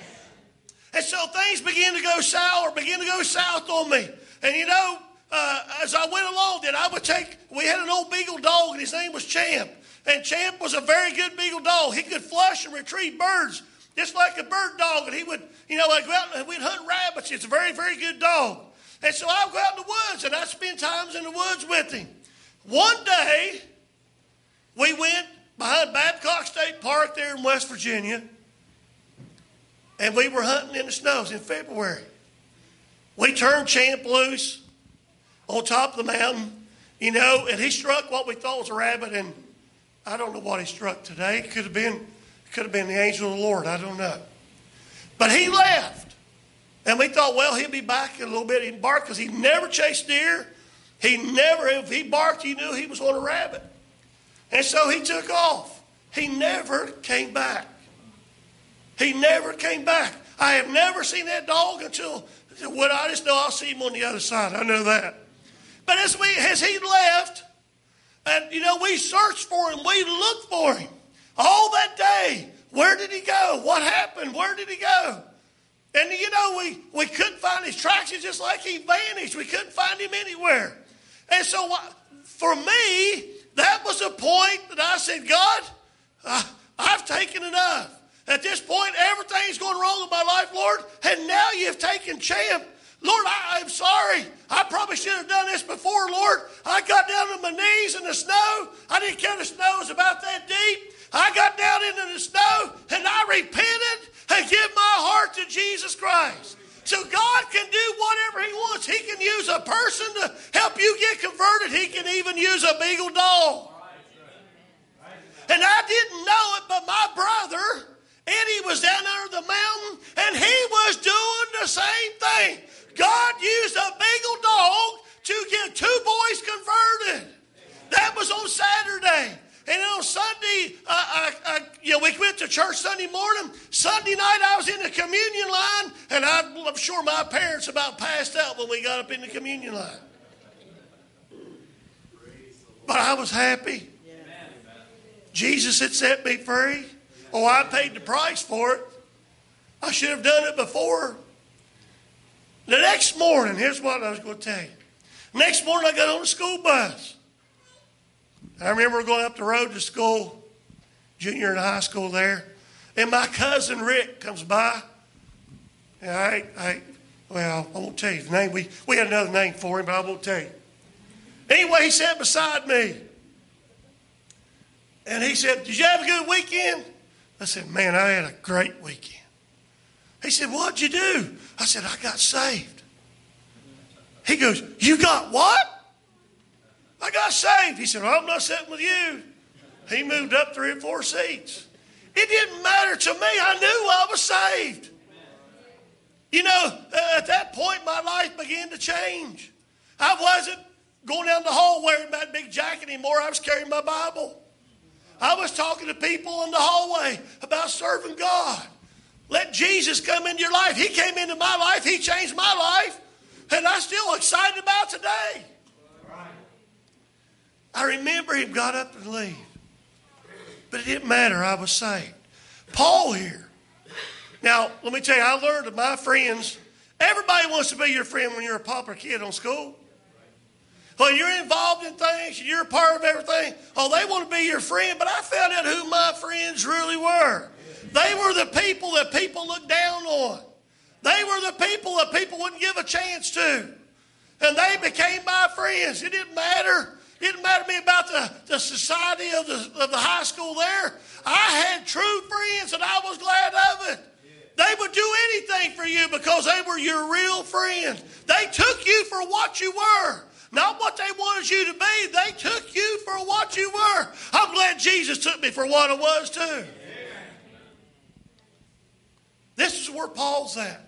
S7: And so things began to go sour, began to go south on me. And you know, uh, as I went along, then I would take, we had an old beagle dog, and his name was Champ. And Champ was a very good beagle dog. He could flush and retrieve birds just like a bird dog. And he would, you know, I'd go out and we'd hunt rabbits. It's a very, very good dog. And so I'd go out in the woods, and I'd spend times in the woods with him. One day, we went behind Babcock State Park there in West Virginia, and we were hunting in the snows in February. We turned Champ loose on top of the mountain, you know, and he struck what we thought was a rabbit, and I don't know what he struck today. It could have been, it could have been the angel of the Lord. I don't know. But he left. And we thought, well, he'll be back in a little bit. He barked because he never chased deer. He never, if he barked, you knew he was on a rabbit. And so he took off. He never came back. He never came back. I have never seen that dog until, well, I just know I'll see him on the other side. I know that. But as we, as he left, and, you know, we searched for him. We looked for him. All that day, where did he go? What happened? Where did he go? And, you know, we, we couldn't find his tracks. It's just like he vanished. We couldn't find him anywhere. And so for me, that was a point that I said, God, uh, I've taken enough. At this point, everything's going wrong in my life, Lord. And now you've taken Champ. Lord, I, I'm sorry. I probably should have done this before, Lord. I got down on my knees in the snow. I didn't care the snow was about that deep. I got down into the snow, and I repented and give my heart to Jesus Christ. So God can do whatever he wants. He can use a person to help you get converted. He can even use a beagle dog. And I didn't know it, but my brother, Eddie, was down under the mountain, and he was doing the same thing. God used a beagle dog to get two boys converted. That was on Saturday. And on Sunday, uh, I, I, you know, we went to church Sunday morning. Sunday night, I was in the communion line, and I, I'm sure my parents about passed out when we got up in the communion line. But I was happy. Jesus had set me free. Oh, I paid the price for it. I should have done it before. The next morning, here's what I was going to tell you. Next morning, I got on the school bus. I remember going up the road to school, junior and high school there, and my cousin Rick comes by. And I, I, well, I won't tell you the name. We, we had another name for him, but I won't tell you. Anyway, he sat beside me. And he said, did you have a good weekend? I said, man, I had a great weekend. He said, what'd you do? I said, I got saved. He goes, you got what? I got saved. He said, well, I'm not sitting with you. He moved up three or four seats. It didn't matter to me. I knew I was saved. You know, at that point, my life began to change. I wasn't going down the hall wearing that big jacket anymore. I was carrying my Bible. I was talking to people in the hallway about serving God. Let Jesus come into your life. He came into my life. He changed my life. And I'm still excited about today. I remember him got up and leave. But it didn't matter. I was saved. Paul here. Now, let me tell you, I learned that my friends, everybody wants to be your friend when you're a popular kid on school. When you're involved in things, you're a part of everything. Oh, they want to be your friend, but I found out who my friends really were. They were the people that people looked down on. They were the people that people wouldn't give a chance to. And they became my friends. It didn't matter. It didn't matter to me about the, the society of the, of the high school there. I had true friends, and I was glad of it. They would do anything for you because they were your real friends. They took you for what you were. Not what they wanted you to be. They took you for what you were. I'm glad Jesus took me for what I was too. This is where Paul's at.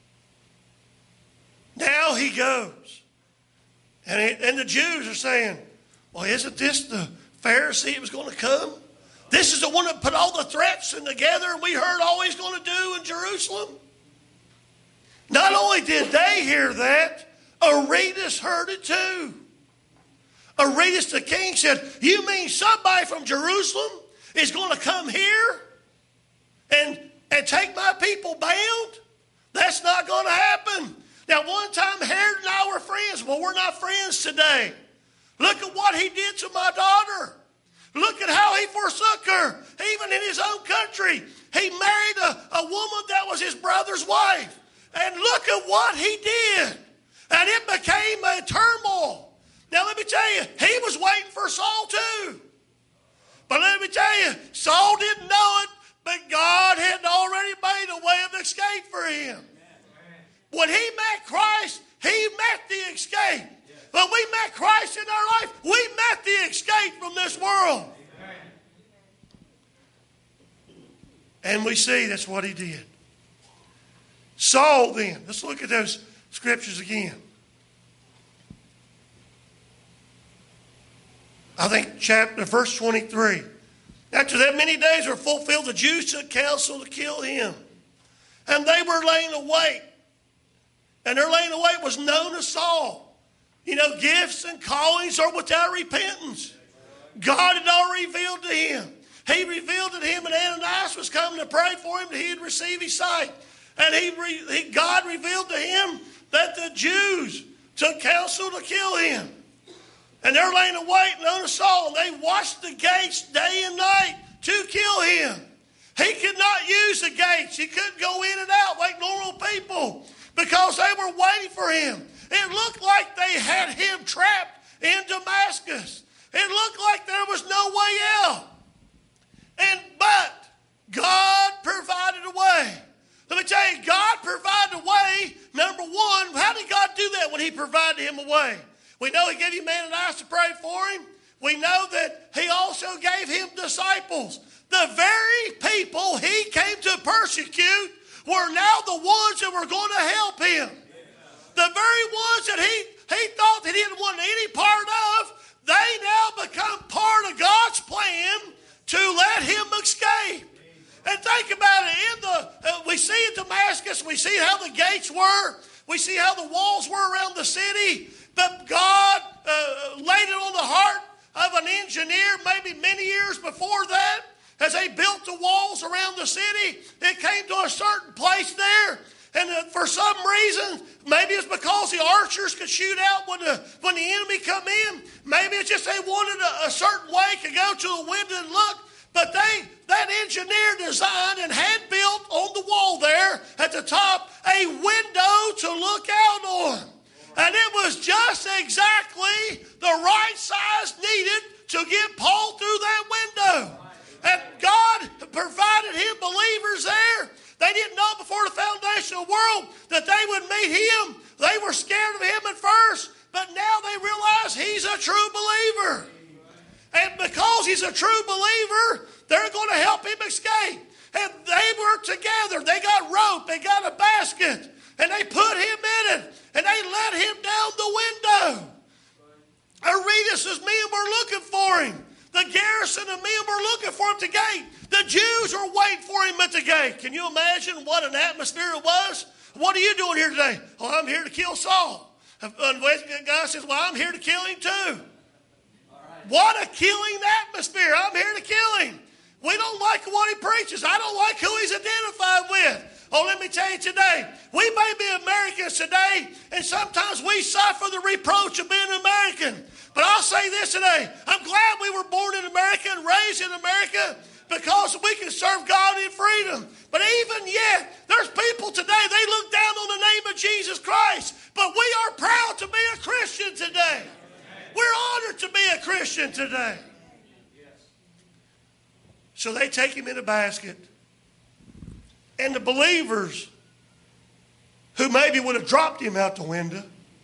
S7: Now he goes. And, it, and the Jews are saying, well, isn't this the Pharisee that was going to come? This is the one that put all the threats in together and we heard all he's going to do in Jerusalem. Not only did they hear that, Aretas heard it too. Aretas the king said, you mean somebody from Jerusalem is going to come here and, and take my people bound? That's not going to happen. Now, one time Herod and I were friends. Well, we're not friends today. Look at what he did to my daughter. Look at how he forsook her. Even in his own country, he married a, a woman that was his brother's wife. And look at what he did. And it became a turmoil. Now let me tell you, he was waiting for Saul too. But let me tell you, Saul didn't know it, but God had already made a way of escape for him. When he met Christ, he met the escape. When we met Christ in our life, we met the escape from this world. And we see that's what he did. Saul then, let's look at those scriptures again. I think chapter, verse twenty-three. After that many days were fulfilled, the Jews took counsel to kill him. And they were laying await. And their laying await was known as Saul. You know, gifts and callings are without repentance. God had already revealed to him. He revealed to him, and Ananias was coming to pray for him that he'd receive his sight. And he, he God revealed to him that the Jews took counsel to kill him. And they're laying await known as Saul, and they watched the gates day and night to kill him. He could not use the gates. He couldn't go in and out like normal people because they were waiting for him. It looked like they had him trapped in Damascus. It looked like there was no way out. And but God provided a way. Let me tell you, God provided a way. Number one, how did God do that when he provided him a way? We know he gave him Ananias to pray for him. We know that he also gave him disciples. The very people he came to persecute were now the ones that were going to help him. The very ones that he, he thought that he didn't want any part of, they now become part of God's plan to let him escape. And think about it. In the uh, we see in Damascus, we see how the gates were. We see how the walls were around the city. But God uh, laid it on the heart of an engineer maybe many years before that. As they built the walls around the city, it came to a certain place there. And uh, for some reason, maybe it's because the archers could shoot out when the, when the enemy come in. Maybe it's just they wanted a, a certain way to go to the window and look. But they, that engineer designed and had built on the wall there at the top a window to look out on. And it was just exactly the right size needed to get Paul through that window. And God provided him believers there. They didn't know before the foundation of the world that they would meet him. They were scared of him at first, but now they realize he's a true believer. And because he's a true believer, they're going to help him escape. And they were together. They got rope. They got a basket. And they put him in it. And they let him down the window. Aretas' men were looking for him. The garrison of men were looking for him at the gate. The Jews were waiting for him at the gate. Can you imagine what an atmosphere it was? What are you doing here today? Oh, I'm here to kill Saul. And the guy says, well, I'm here to kill him too. What a killing atmosphere. I'm here to kill him. We don't like what he preaches. I don't like who he's identified with. Oh, let me tell you today, we may be Americans today, and sometimes we suffer the reproach of being American. But I'll say this today, I'm glad we were born in America and raised in America because we can serve God in freedom. But even yet, there's people today, they look down on the name of Jesus Christ. But we are proud to be a Christian today. We're honored to be a Christian today. So they take him in a basket. And the believers who maybe would have dropped him out the window,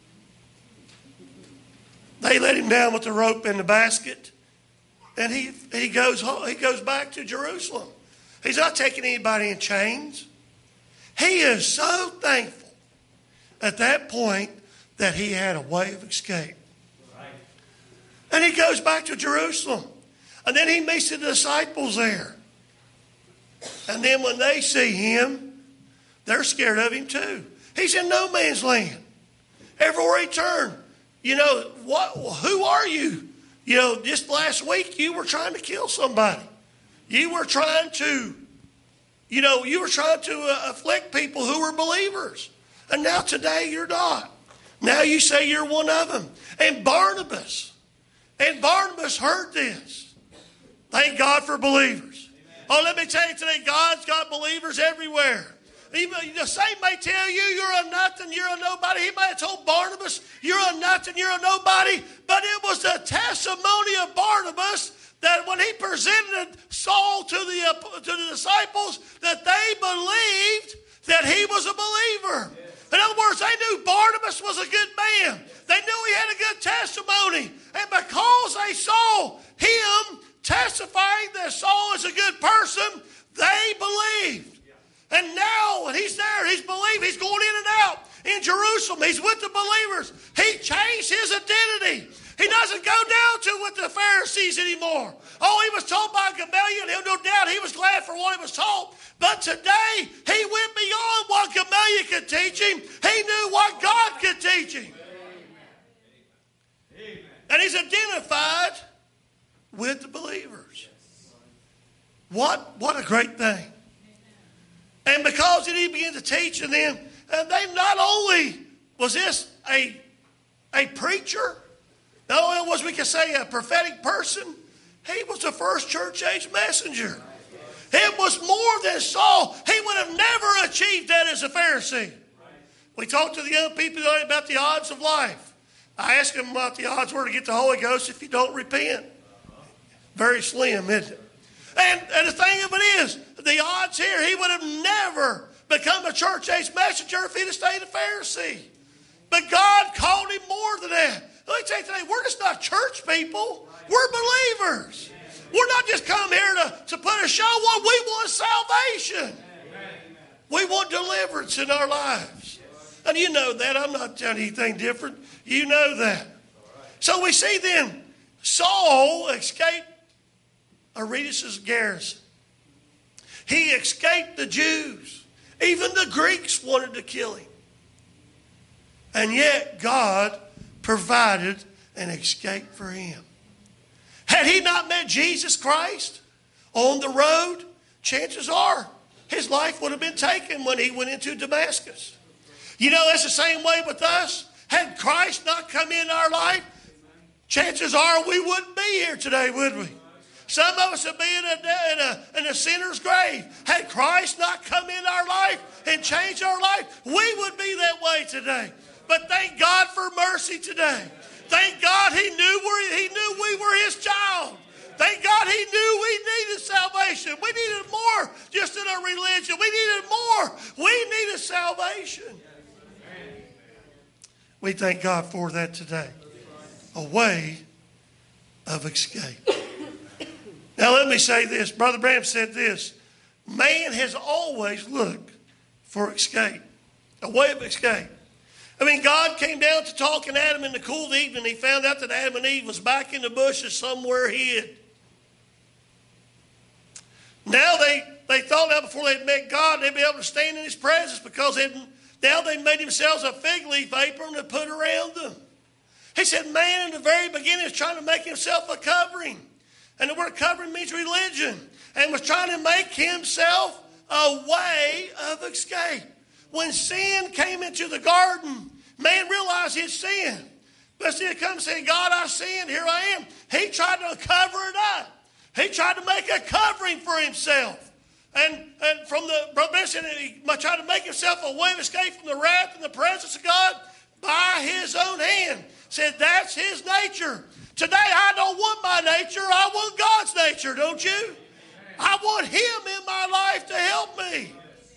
S7: they let him down with the rope in the basket. And he, he, goes, home, he goes back to Jerusalem. He's not taking anybody in chains. He is so thankful at that point that he had a way of escape. And he goes back to Jerusalem. And then he meets the disciples there. And then when they see him, they're scared of him too. He's in no man's land. Everywhere he turned, you know, what? Who are you? You know, just last week you were trying to kill somebody. You were trying to, you know, you were trying to uh, afflict people who were believers. And now today you're not. Now you say you're one of them. And Barnabas, and Barnabas heard this. Thank God for believers. Oh, let me tell you today, God's got believers everywhere. He, the saint may tell you you're a nothing, you're a nobody. He may have told Barnabas, you're a nothing, you're a nobody. But it was the testimony of Barnabas that when he presented Saul to the, uh, to the disciples, that they believed that he was a believer. In other words, they knew Barnabas was a good man. They knew he had a good testimony. And because they saw him testifying that Saul is a good person, they believed. And now, when he's there, he's believed. He's going in and out in Jerusalem. He's with the believers. He changed his identity. He doesn't go down to with the Pharisees anymore. Oh, he was told by Gamaliel, and no doubt he was glad for what he was told. But today, he went beyond what Gamaliel could teach him. He knew what God could teach him. Amen. And he's identified with the believers. What, what a great thing. And because he began to teach to them, and they not only was this a, a preacher, not only was we could say a prophetic person, he was the first church age messenger. It was more than Saul. He would have never achieved that as a Pharisee. We talked to the young people about the odds of life. I asked them what the odds were to get the Holy Ghost if you don't repent. Very slim, isn't it? And, and the thing of it is, the odds here, he would have never become a church age messenger if he'd have stayed a Pharisee. But God called him more than that. Let me tell you today, we're just not church people. We're believers. We're not just come here to, to put a show on. We want salvation. We want deliverance in our lives. And you know that. I'm not telling you anything different. You know that. So we see then, Saul escaped Aretas' garrison. He escaped the Jews. Even the Greeks wanted to kill him. And yet God provided an escape for him. Had he not met Jesus Christ on the road, chances are his life would have been taken when he went into Damascus. You know, that's the same way with us. Had Christ not come in our life, chances are we wouldn't be here today, would we? Some of us would be in a, in a, in a sinner's grave. Had Christ not come in our life and changed our life, we would be that way today. But thank God for mercy today. Thank God he knew, we, he knew we were his child. Thank God he knew we needed salvation. We needed more just in our religion. We needed more. We needed salvation. We thank God for that today. A way of escape. Now let me say this. Brother Branham said this. Man has always looked for escape. A way of escape. I mean, God came down to talk to Adam in the cool of the evening. He found out that Adam and Eve was back in the bushes somewhere hid. Now they, they thought that before they'd met God, they'd be able to stand in his presence because they'd, now they made themselves a fig leaf apron to put around them. He said man in the very beginning was trying to make himself a covering. And the word covering means religion. And was trying to make himself a way of escape. When sin came into the garden, man realized his sin. But instead of coming and saying, God, I sinned, here I am. He tried to cover it up. He tried to make a covering for himself. And, and from the, Brother Ben said, he tried to make himself a way of escape from the wrath and the presence of God by his own hand. Said that's his nature. Today I don't want my nature. I want God's nature, don't you? I want him in my life to help me.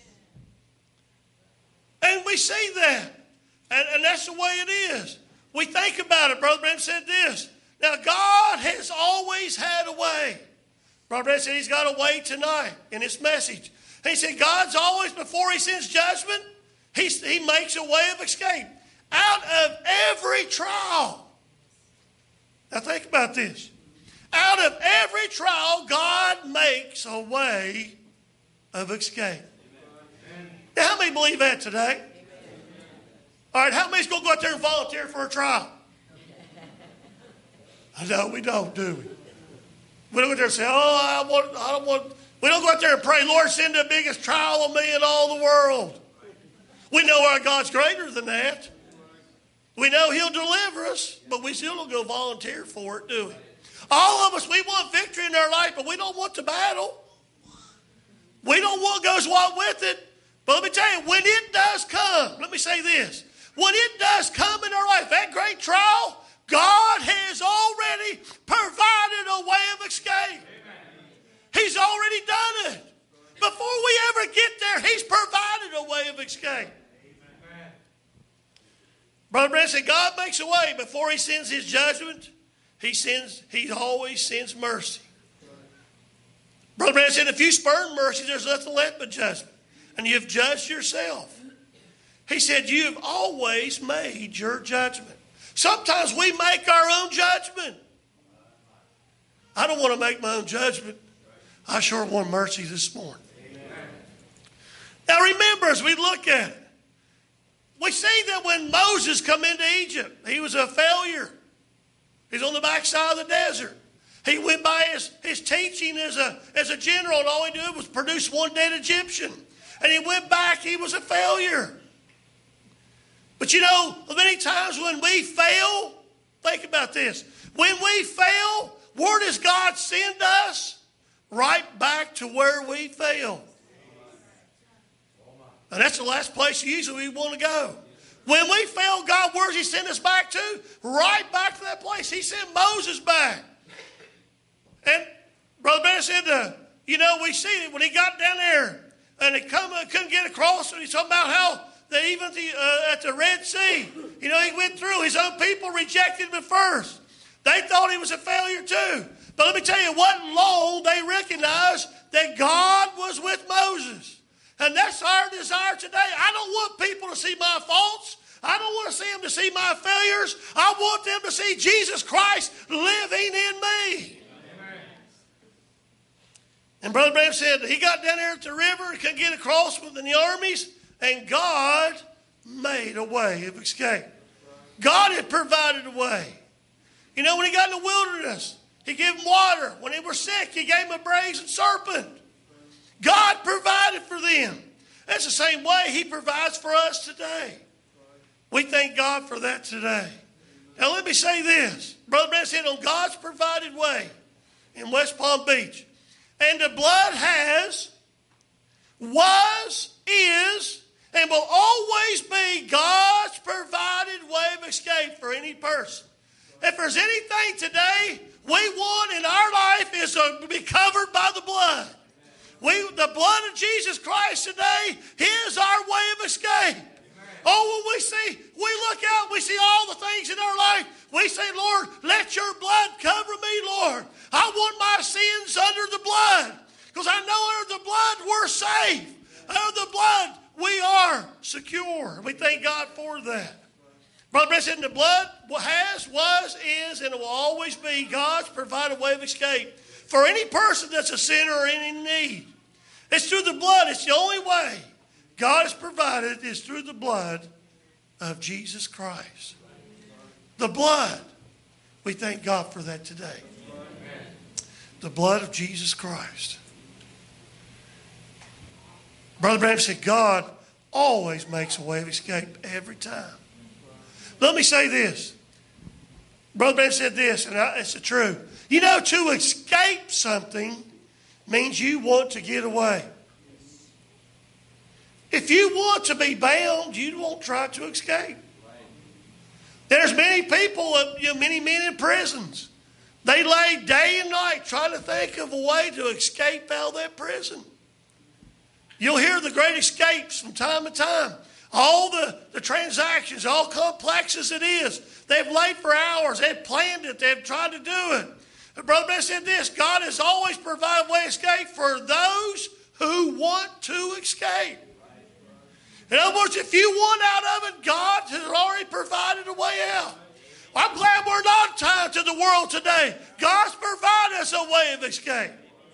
S7: And we see that. And, and that's the way it is. We think about it. Brother Branham said this. Now, God has always had a way. Brother Branham said he's got a way tonight in his message. And he said God's always, before he sends judgment, he, he makes a way of escape. Out of every trial. Now, think about this. Out of every trial, God makes a way of escape. Now, how many believe that today? All right, how many's going to go out there and volunteer for a trial? No, we don't, do we? We don't go out there and say, oh, I, want, I don't want... We don't go out there and pray, Lord, send the biggest trial on me in all the world. We know our God's greater than that. We know he'll deliver us, but we still don't go volunteer for it, do we? All of us, we want victory in our life, but we don't want the battle. We don't want goes along with it. But let me tell you, when it does come, let me say this. When it does come in our life, that great trial, God has already provided a way of escape. Amen. He's already done it. Before we ever get there, He's provided a way of escape. Amen. Brother Branham said, God makes a way before He sends His judgment. He sends. He always sends mercy. Brother Branham said, if you spurn mercy, there's nothing left but judgment. And you've judged yourself. He said, you've always made your judgment. Sometimes we make our own judgment. I don't want to make my own judgment. I sure want mercy this morning. Amen. Now remember, as we look at it, we see that when Moses come into Egypt, he was a failure. He's on the backside of the desert. He went by his, his teaching as a, as a general, and all he did was produce one dead Egyptian. And he went back, he was a failure. But you know, many times when we fail, think about this. When we fail, where does God send us? Right back to where we failed. And that's the last place usually we want to go. When we fail, God, where does He send us back to? Right back to that place. He sent Moses back. And Brother Ben said, uh, you know, we see that when he got down there and he come, uh, couldn't get across, and he's talking about how that even the, uh, at the Red Sea, you know, he went through. His own people rejected him at first. They thought he was a failure too. But let me tell you, it wasn't long they recognized that God was with Moses. And that's our desire today. I don't want people to see my faults. I don't want to see them to see my failures. I want them to see Jesus Christ living in me. And Brother Branham said he got down there at the river, he couldn't get across within the armies, and God made a way of escape. God had provided a way. You know, when he got in the wilderness, He gave them water. When they were sick, He gave them a brazen serpent. God provided for them. That's the same way He provides for us today. We thank God for that today. Now let me say this. Brother Branham said on God's provided way in West Palm Beach. And the blood has, was, is, and will always be God's provided way of escape for any person. If there's anything today we want in our life is to be covered by the blood. We, the blood of Jesus Christ today is our way of escape. Oh, when we see, we look out, we see all the things in our life. We say, Lord, let your blood cover me, Lord. I want my sins under the blood. Because I know under the blood we're safe. Under the blood we are secure. We thank God for that. Brother Brett said, the blood has, was, is, and will always be God's provided way of escape for any person that's a sinner or in need. It's through the blood. It's the only way God has provided is through the blood of Jesus Christ. The blood. We thank God for that today. The blood of Jesus Christ. Brother Branham said, God always makes a way of escape every time. Let me say this. Brother Branham said this, and it's the truth. You know, to escape something means you want to get away. If you want to be bound, you won't try to escape. There's many people, you know, many men in prisons. They lay day and night trying to think of a way to escape out of that prison. You'll hear the great escapes from time to time. All the, the transactions, all complex as it is, they've laid for hours. They've planned it. They've tried to do it. But Brother Ben said this, God has always provided a way of escape for those who want to escape. In other words, if you want out of it, God has already provided a way out. I'm glad we're not tied to the world today. God's provided us a way of escape.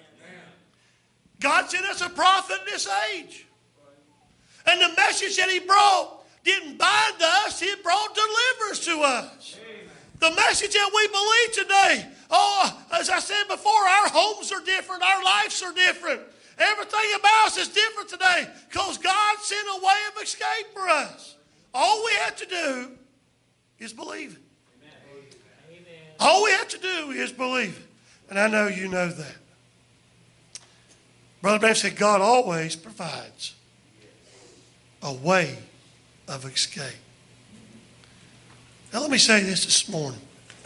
S7: God sent us a prophet in this age. And the message that He brought didn't bind us, He brought deliverance to us. The message that we believe today, oh, as I said before, our homes are different, our lives are different. Everything about us is different today because God sent a way of escape for us. All we have to do is believe it. Amen. All we have to do is believe it. And I know you know that. Brother Branham said, God always provides a way of escape. Now let me say this this morning.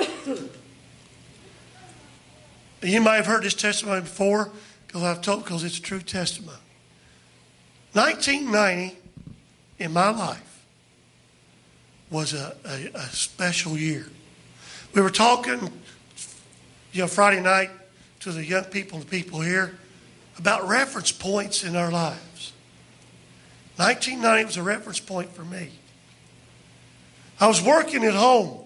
S7: You might have heard this testimony before, because I've told, because it's a true testimony. nineteen ninety in my life was a, a, a special year. We were talking, you know, Friday night to the young people and the people here about reference points in our lives. nineteen ninety was a reference point for me. I was working at home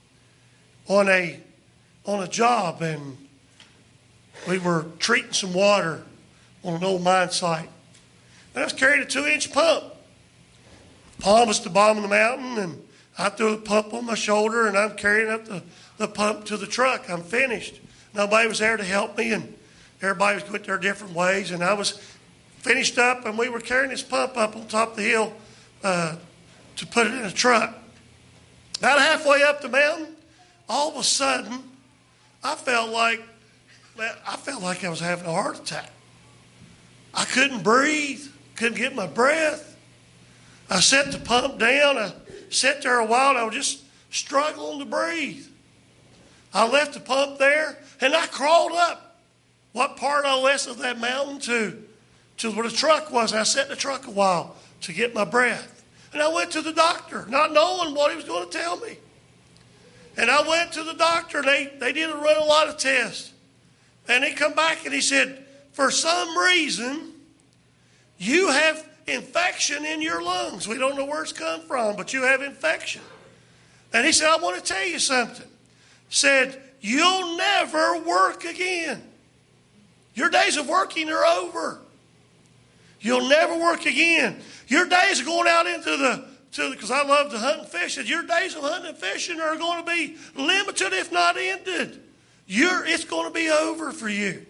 S7: on a on a job, and we were treating some water on an old mine site. And I was carrying a two-inch pump. Palm was at the bottom of the mountain, and I threw the pump on my shoulder, and I'm carrying up the, the pump to the truck. I'm finished. Nobody was there to help me, and everybody was going their different ways. And I was finished up, and we were carrying this pump up on top of the hill uh, to put it in a truck. About halfway up the mountain, all of a sudden, I felt like I felt like I was having a heart attack. I couldn't breathe, couldn't get my breath. I set the pump down. I sat there a while, and I was just struggling to breathe. I left the pump there, and I crawled up what part I west of that mountain to, to where the truck was. I sat in the truck a while to get my breath. And I went to the doctor, not knowing what he was going to tell me. And I went to the doctor, and they, they did run a lot of tests. And he come back, and he said, for some reason, you have infection in your lungs. We don't know where it's come from, but you have infection. And he said, I want to tell you something. Said, you'll never work again. Your days of working are over. You'll never work again. Your days of going out into the, to because I love to hunt and fish, your days of hunting and fishing are going to be limited, if not ended. You're, it's going to be over for you.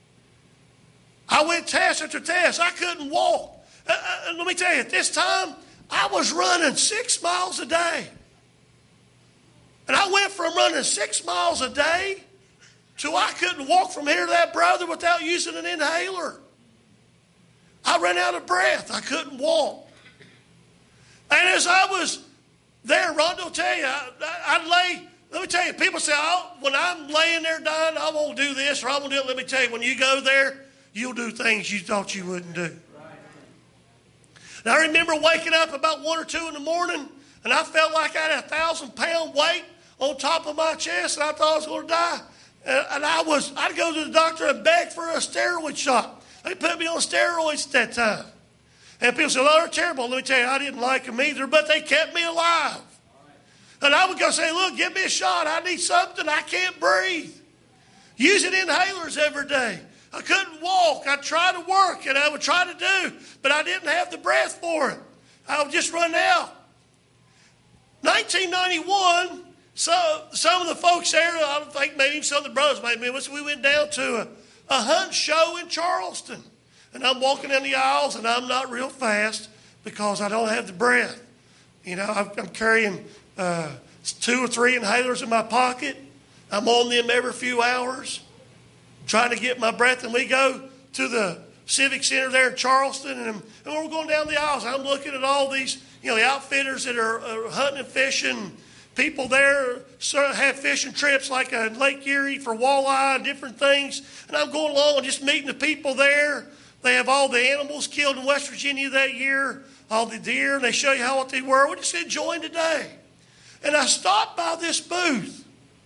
S7: I went test after test. I couldn't walk. Uh, uh, let me tell you, at this time, I was running six miles a day. And I went from running six miles a day to I couldn't walk from here to that brother without using an inhaler. I ran out of breath. I couldn't walk. And as I was there, Rhonda will tell you, I, I'd lay, let me tell you, people say, oh, when I'm laying there dying, I won't do this or I won't do it. Let me tell you, when you go there, you'll do things you thought you wouldn't do. And I remember waking up about one or two in the morning, and I felt like I had a thousand pound weight on top of my chest, and I thought I was going to die. And, and I was, I'd go to the doctor and beg for a steroid shot. They put me on steroids at that time. And people said, oh, they're terrible. Let me tell you, I didn't like them either, but they kept me alive. And I would go say, look, give me a shot. I need something. I can't breathe. Using inhalers every day. I couldn't walk. I'd try to work, and I would try to do, but I didn't have the breath for it. I would just run out. nineteen ninety-one, so some of the folks there, I don't think maybe some of the brothers might have been with us, we went down to a, a hunt show in Charleston. And I'm walking in the aisles, and I'm not real fast because I don't have the breath. You know, I'm, I'm carrying uh, two or three inhalers in my pocket. I'm on them every few hours, trying to get my breath. And we go to the Civic Center there in Charleston, and, and we're going down the aisles. I'm looking at all these, you know, the outfitters that are, are hunting and fishing. People there have fishing trips like a Lake Erie for walleye and different things. And I'm going along and just meeting the people there. They have all the animals killed in West Virginia that year, all the deer, and they show you how what they were. We're just enjoying the day. And I stopped by this booth,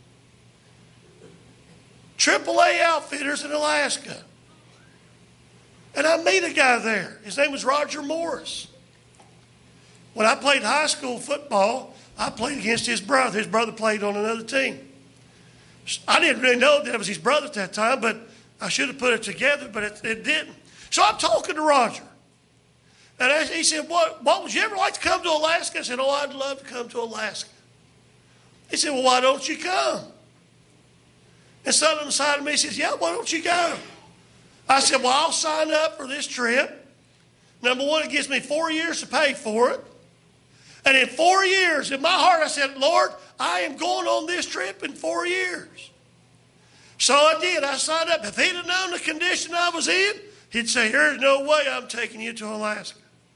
S7: triple A Outfitters in Alaska. And I meet a guy there. His name was Roger Morris. When I played high school football, I played against his brother. His brother played on another team. I didn't really know that it was his brother at that time, but I should have put it together, but it, it didn't. So I'm talking to Roger. And I, he said, what, what, would you ever like to come to Alaska? I said, oh, I'd love to come to Alaska. He said, well, why don't you come? And something inside of me says, yeah, why don't you go? I said, well, I'll sign up for this trip. Number one, it gives me four years to pay for it. And in four years, in my heart, I said, Lord, I am going on this trip in four years. So I did. I signed up. If he'd have known the condition I was in, he'd say, there's no way I'm taking you to Alaska.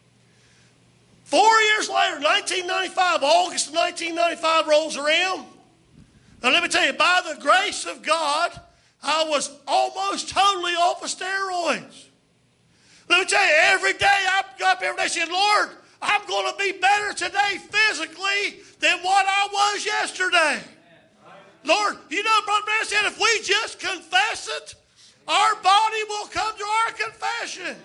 S7: Four years later, nineteen ninety-five, August of nineteen ninety-five rolls around. Now let me tell you, by the grace of God, I was almost totally off of steroids. Let me tell you, every day I got up every day saying, Lord, I'm going to be better today physically than what I was yesterday. Lord, you know, Brother Branham said, if we just confess it, our body will come to our confession.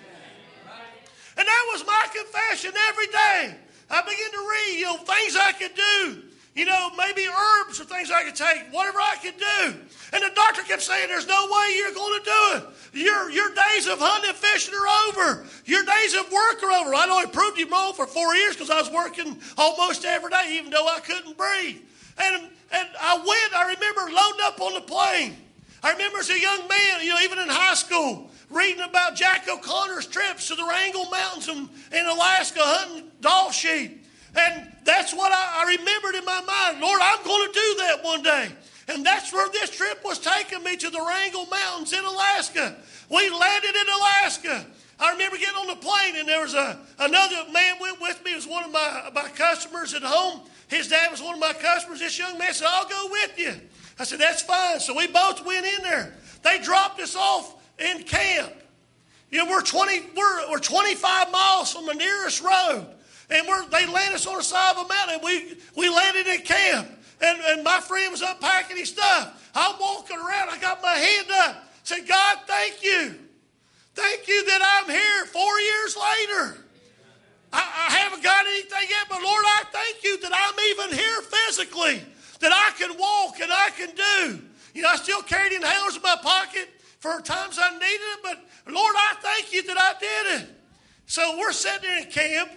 S7: And that was my confession every day. I began to read, you know, things I could do. You know, maybe herbs or things I could take, whatever I could do. And the doctor kept saying, there's no way you're going to do it. Your, your days of hunting and fishing are over. Your days of work are over. I know I proved you wrong for four years because I was working almost every day, even though I couldn't breathe. And, and I went, I remember loading up on the plane. I remember as a young man, you know, even in high school, reading about Jack O'Connor's trips to the Wrangell Mountains in, in Alaska hunting Dall sheep. And that's what I, I remembered in my mind. Lord, I'm going to do that one day. And that's where this trip was taking me, to the Wrangell Mountains in Alaska. We landed in Alaska. I remember getting on the plane, and there was a another man went with me. It was one of my, my customers at home. His dad was one of my customers. This young man said, I'll go with you. I said, that's fine. So we both went in there. They dropped us off in camp. You know, we're twenty, we're, we're twenty-five miles from the nearest road. And we're, they landed us on the side of a mountain. And we, we landed in camp. And, and my friend was unpacking his stuff. I'm walking around. I got my hand up. Said, God, thank you. Thank you that I'm here four years later. I, I haven't got anything yet, but Lord, I thank you that I'm even here physically, that I can walk and I can do. You know, I still carried inhalers in my pocket for times I needed it, but Lord, I thank you that I did it. So we're sitting there in camp.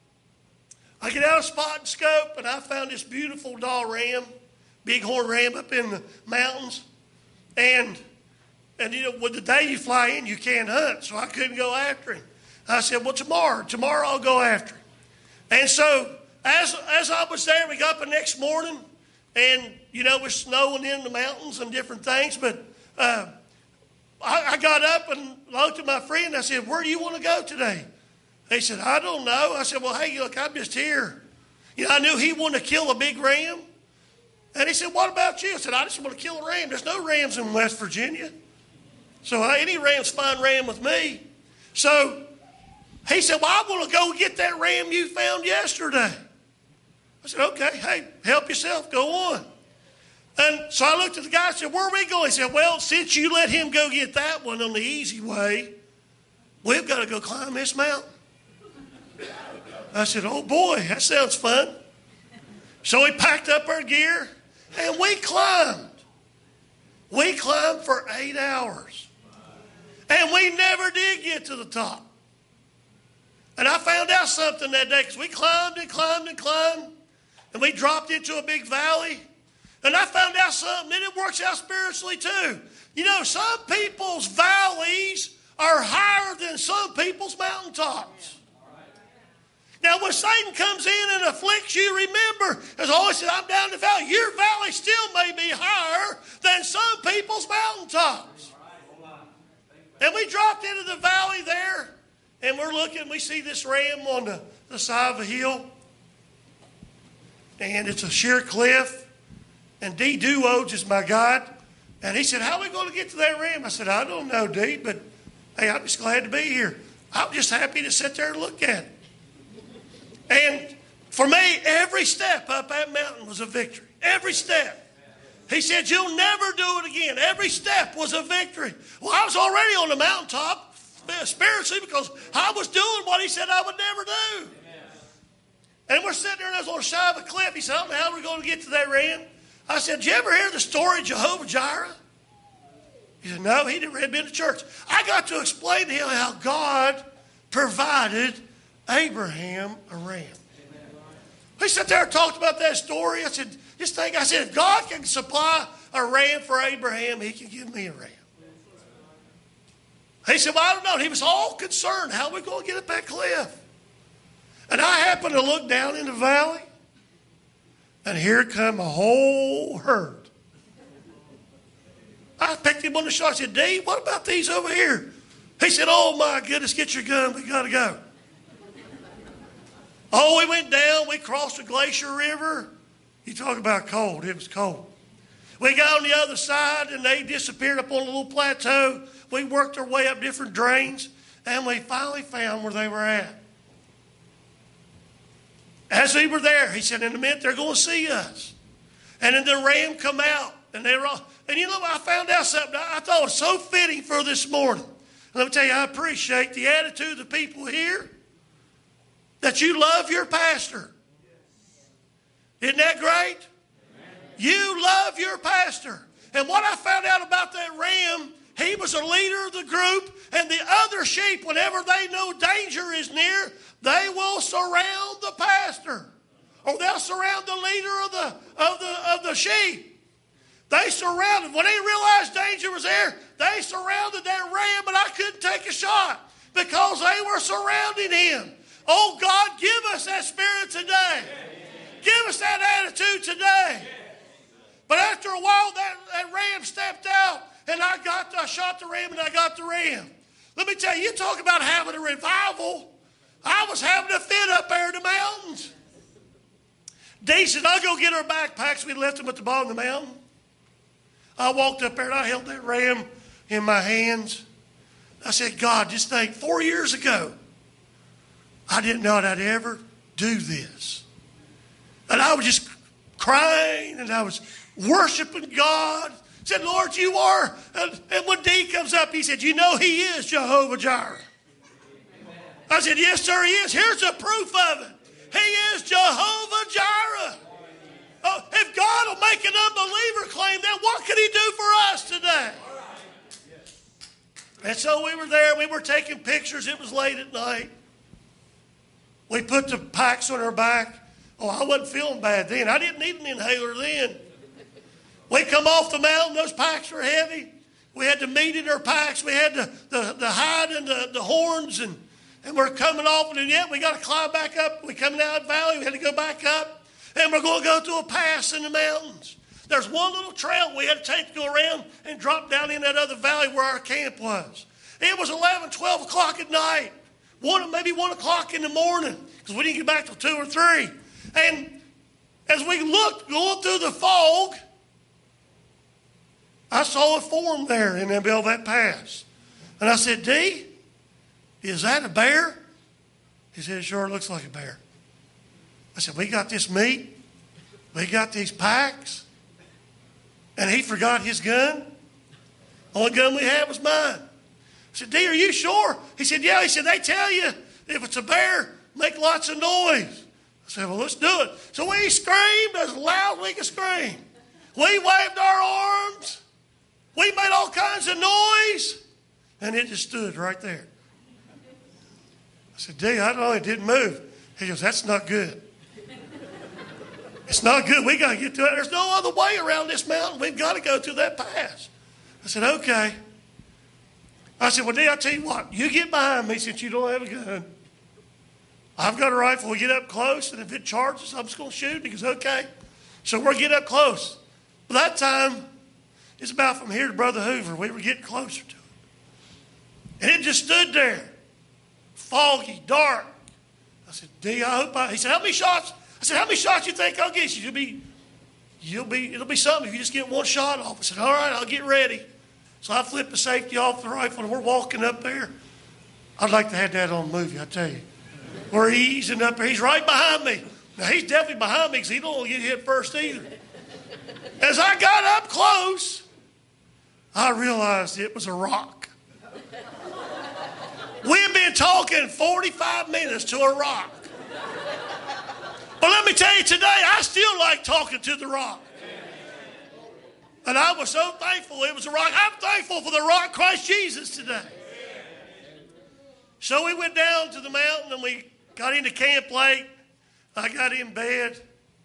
S7: I get out of spot and scope, and I found this beautiful Dall ram, bighorn ram up in the mountains. And, and you know, with the day you fly in, you can't hunt, so I couldn't go after him. I said, well, tomorrow, tomorrow I'll go after him. And so as, as I was there, we got up the next morning, and, you know, it was snowing in the mountains and different things, but uh, I, I got up and looked at my friend. I said, where do you want to go today? He said, I don't know. I said, well, hey, look, I'm just here. You know, I knew he wanted to kill a big ram. And he said, what about you? I said, I just want to kill a ram. There's no rams in West Virginia. So uh, any ram's fine ram with me. So he said, well, I want to go get that ram you found yesterday. I said, okay, hey, help yourself. Go on. And so I looked at the guy and said, where are we going? He said, well, since you let him go get that one on the easy way, we've got to go climb this mountain. I said, oh, boy, that sounds fun. So we packed up our gear, and we climbed. We climbed for eight hours. And we never did get to the top. And I found out something that day, because we climbed and climbed and climbed, and we dropped into a big valley. And I found out something, and it works out spiritually too. You know, some people's valleys are higher than some people's mountaintops. Now, when Satan comes in and afflicts you, remember, as I always said, I'm down the valley. Your valley still may be higher than some people's mountaintops. And we dropped into the valley there, and we're looking, we see this ram on the, the side of a hill. And it's a sheer cliff. And D. Duodes is my guide. And he said, how are we going to get to that ram? I said, I don't know, D, but hey, I'm just glad to be here. I'm just happy to sit there and look at it. And for me, every step up that mountain was a victory. Every step. He said, you'll never do it again. Every step was a victory. Well, I was already on the mountaintop spiritually because I was doing what he said I would never do. And we're sitting there and I was on the side of a cliff. He said, I don't know how we're going to get to that ram. I said, did you ever hear the story of Jehovah Jireh? He said, no, he didn't been to church. I got to explain to him how God provided Abraham a ram. He sat there and talked about that story. I said, just think, I said, if God can supply a ram for Abraham, he can give me a ram. He said, well, I don't know. He was all concerned, how are we going to get up that cliff? And I happened to look down in the valley, and here come a whole herd. I picked him on the shoulder. I said, D, what about these over here? He said, oh, my goodness, get your gun. We got to go. Oh, we went down. We crossed the Glacier River. You talk about cold. It was cold. We got on the other side, and they disappeared up on a little plateau. We worked our way up different drains, and we finally found where they were at. As we were there, he said, in a minute, they're going to see us. And then the ram come out, and they were all, and you know, I found out something I thought was so fitting for this morning. And let me tell you, I appreciate the attitude of the people here, that you love your pastor. Isn't that great? You love your pastor. And what I found out about that ram, he was a leader of the group, and the other sheep, whenever they know danger is near, they will surround the pastor, or they'll surround the leader of the of the of the sheep. They surrounded. When they realized danger was there, they surrounded that ram, but I couldn't take a shot because they were surrounding him. Oh, God, give us that spirit today. Give us that attitude today. But after a while, that, that ram stepped out, and I got I shot the ram, and I got the ram. Let me tell you, you talk about having a revival. I was having a fit up there in the mountains. Dee said, I'll go get our backpacks. We left them at the bottom of the mountain. I walked up there, and I held that ram in my hands. I said, God, just think, four years ago, I didn't know that I'd ever do this. And I was just crying, and I was worshiping God. I said, Lord, you are. And, and when Dee comes up, he said, you know he is Jehovah Jireh. I said, yes, sir, he is. Here's the proof of it. He is Jehovah Jireh. Oh, if God will make an unbeliever claim that, what can he do for us today? And so we were there. We were taking pictures. It was late at night. We put the packs on our back. Oh, I wasn't feeling bad then. I didn't need an inhaler then. We come off the mountain. Those packs were heavy. We had the meat in our packs. We had the, the, the hide and the, the horns. And, and we're coming off. And yet we got to climb back up. We're coming out of the valley. We had to go back up. And we're going to go through a pass in the mountains. There's one little trail we had to take to go around and drop down in that other valley where our camp was. It was eleven, twelve o'clock at night. One, maybe one o'clock in the morning, because we didn't get back till two or three. And as we looked, going through the fog, I saw a form there in the middle of that pass. And I said, D, is that a bear? He said, it sure looks like a bear. I said, we got this meat. We got these packs. And he forgot his gun. The only gun we had was mine. I said, D, are you sure? He said, yeah. He said, they tell you if it's a bear, make lots of noise. I said, well, let's do it. So we screamed as loud as we could scream. We waved our arms. We made all kinds of noise. And it just stood right there. I said, D, I don't know. It didn't move. He goes, that's not good. It's not good. We got to get to it. There's no other way around this mountain. We've got to go through that pass. I said, okay. I said, well, D, I'll tell you what. You get behind me since you don't have a gun. I've got a rifle. We get up close, and if it charges, I'm just going to shoot. He goes, okay. So we're getting up close. By that time, it's about from here to Brother Hoover. We were getting closer to it. And it just stood there, foggy, dark. I said, D, I hope I... He said, how many shots... I said, how many shots you think I'll get you? You'll be, you'll be, it'll be something if you just get one shot off. I said, all right, I'll get ready. So I flipped the safety off the rifle, and we're walking up there. I'd like to have that on movie, I tell you. We're easing up there. He's right behind me. Now, he's definitely behind me because he don't want to get hit first either. As I got up close, I realized it was a rock. We've been talking forty-five minutes to a rock. But let me tell you today, I still like talking to the rock. And I was so thankful it was a rock. I'm thankful for the rock, Christ Jesus, today. So we went down to the mountain and we got into camp late. I got in bed.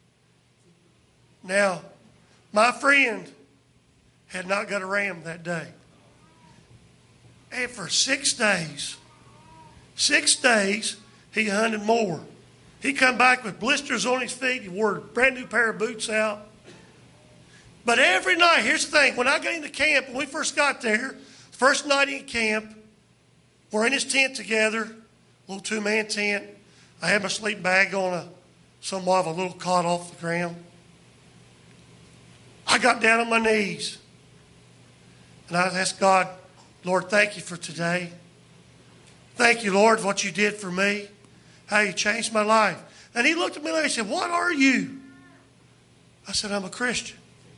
S7: Now, my friend had not got a ram that day. And for six days, six days, he hunted more. He come back with blisters on his feet. He wore a brand new pair of boots out. But every night, here's the thing. When I got into camp, when we first got there, first night in camp, we're in his tent together, a little two-man tent. I had my sleeping bag on a somewhat of a little cot off the ground. I got down on my knees. And I asked God, Lord, thank you for today. Thank you, Lord, for what you did for me. How you changed my life. And he looked at me and he said, what are you? I said, I'm a Christian.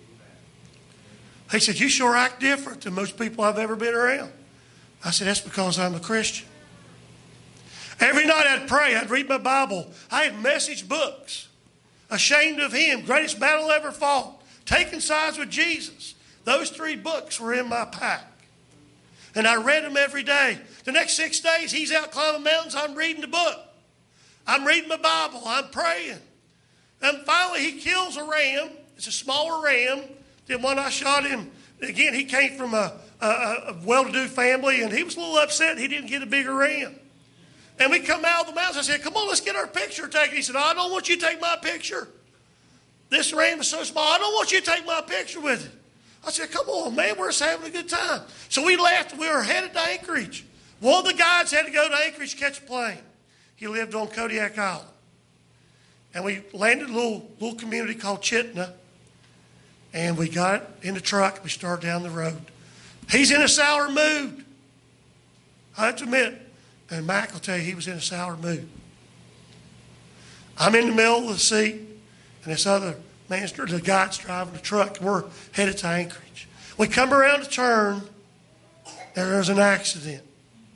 S7: He said, you sure act different than most people I've ever been around. I said, that's because I'm a Christian. Every night I'd pray, I'd read my Bible. I had message books. Ashamed of Him, Greatest Battle Ever Fought, Taking Sides with Jesus. Those three books were in my pack. And I read them every day. The next six days, he's out climbing mountains. I'm reading the book. I'm reading my Bible. I'm praying. And finally, he kills a ram. It's a smaller ram than one I shot him. Again, he came from a, a, a well-to-do family, and he was a little upset he didn't get a bigger ram. And we come out of the mountains. I said, come on, let's get our picture taken. He said, I don't want you to take my picture. This ram is so small, I don't want you to take my picture with it. I said, come on, man, we're just having a good time. So we left. We were headed to Anchorage. One of the guys had to go to Anchorage to catch a plane. He lived on Kodiak Island. And we landed in a little, little community called Chitina. And we got in the truck. We started down the road. He's in a sour mood. I have to admit. And Mac will tell you he was in a sour mood. I'm in the middle of the seat. And this other man, the guy's driving the truck. We're headed to Anchorage. We come around the turn. And there's an accident.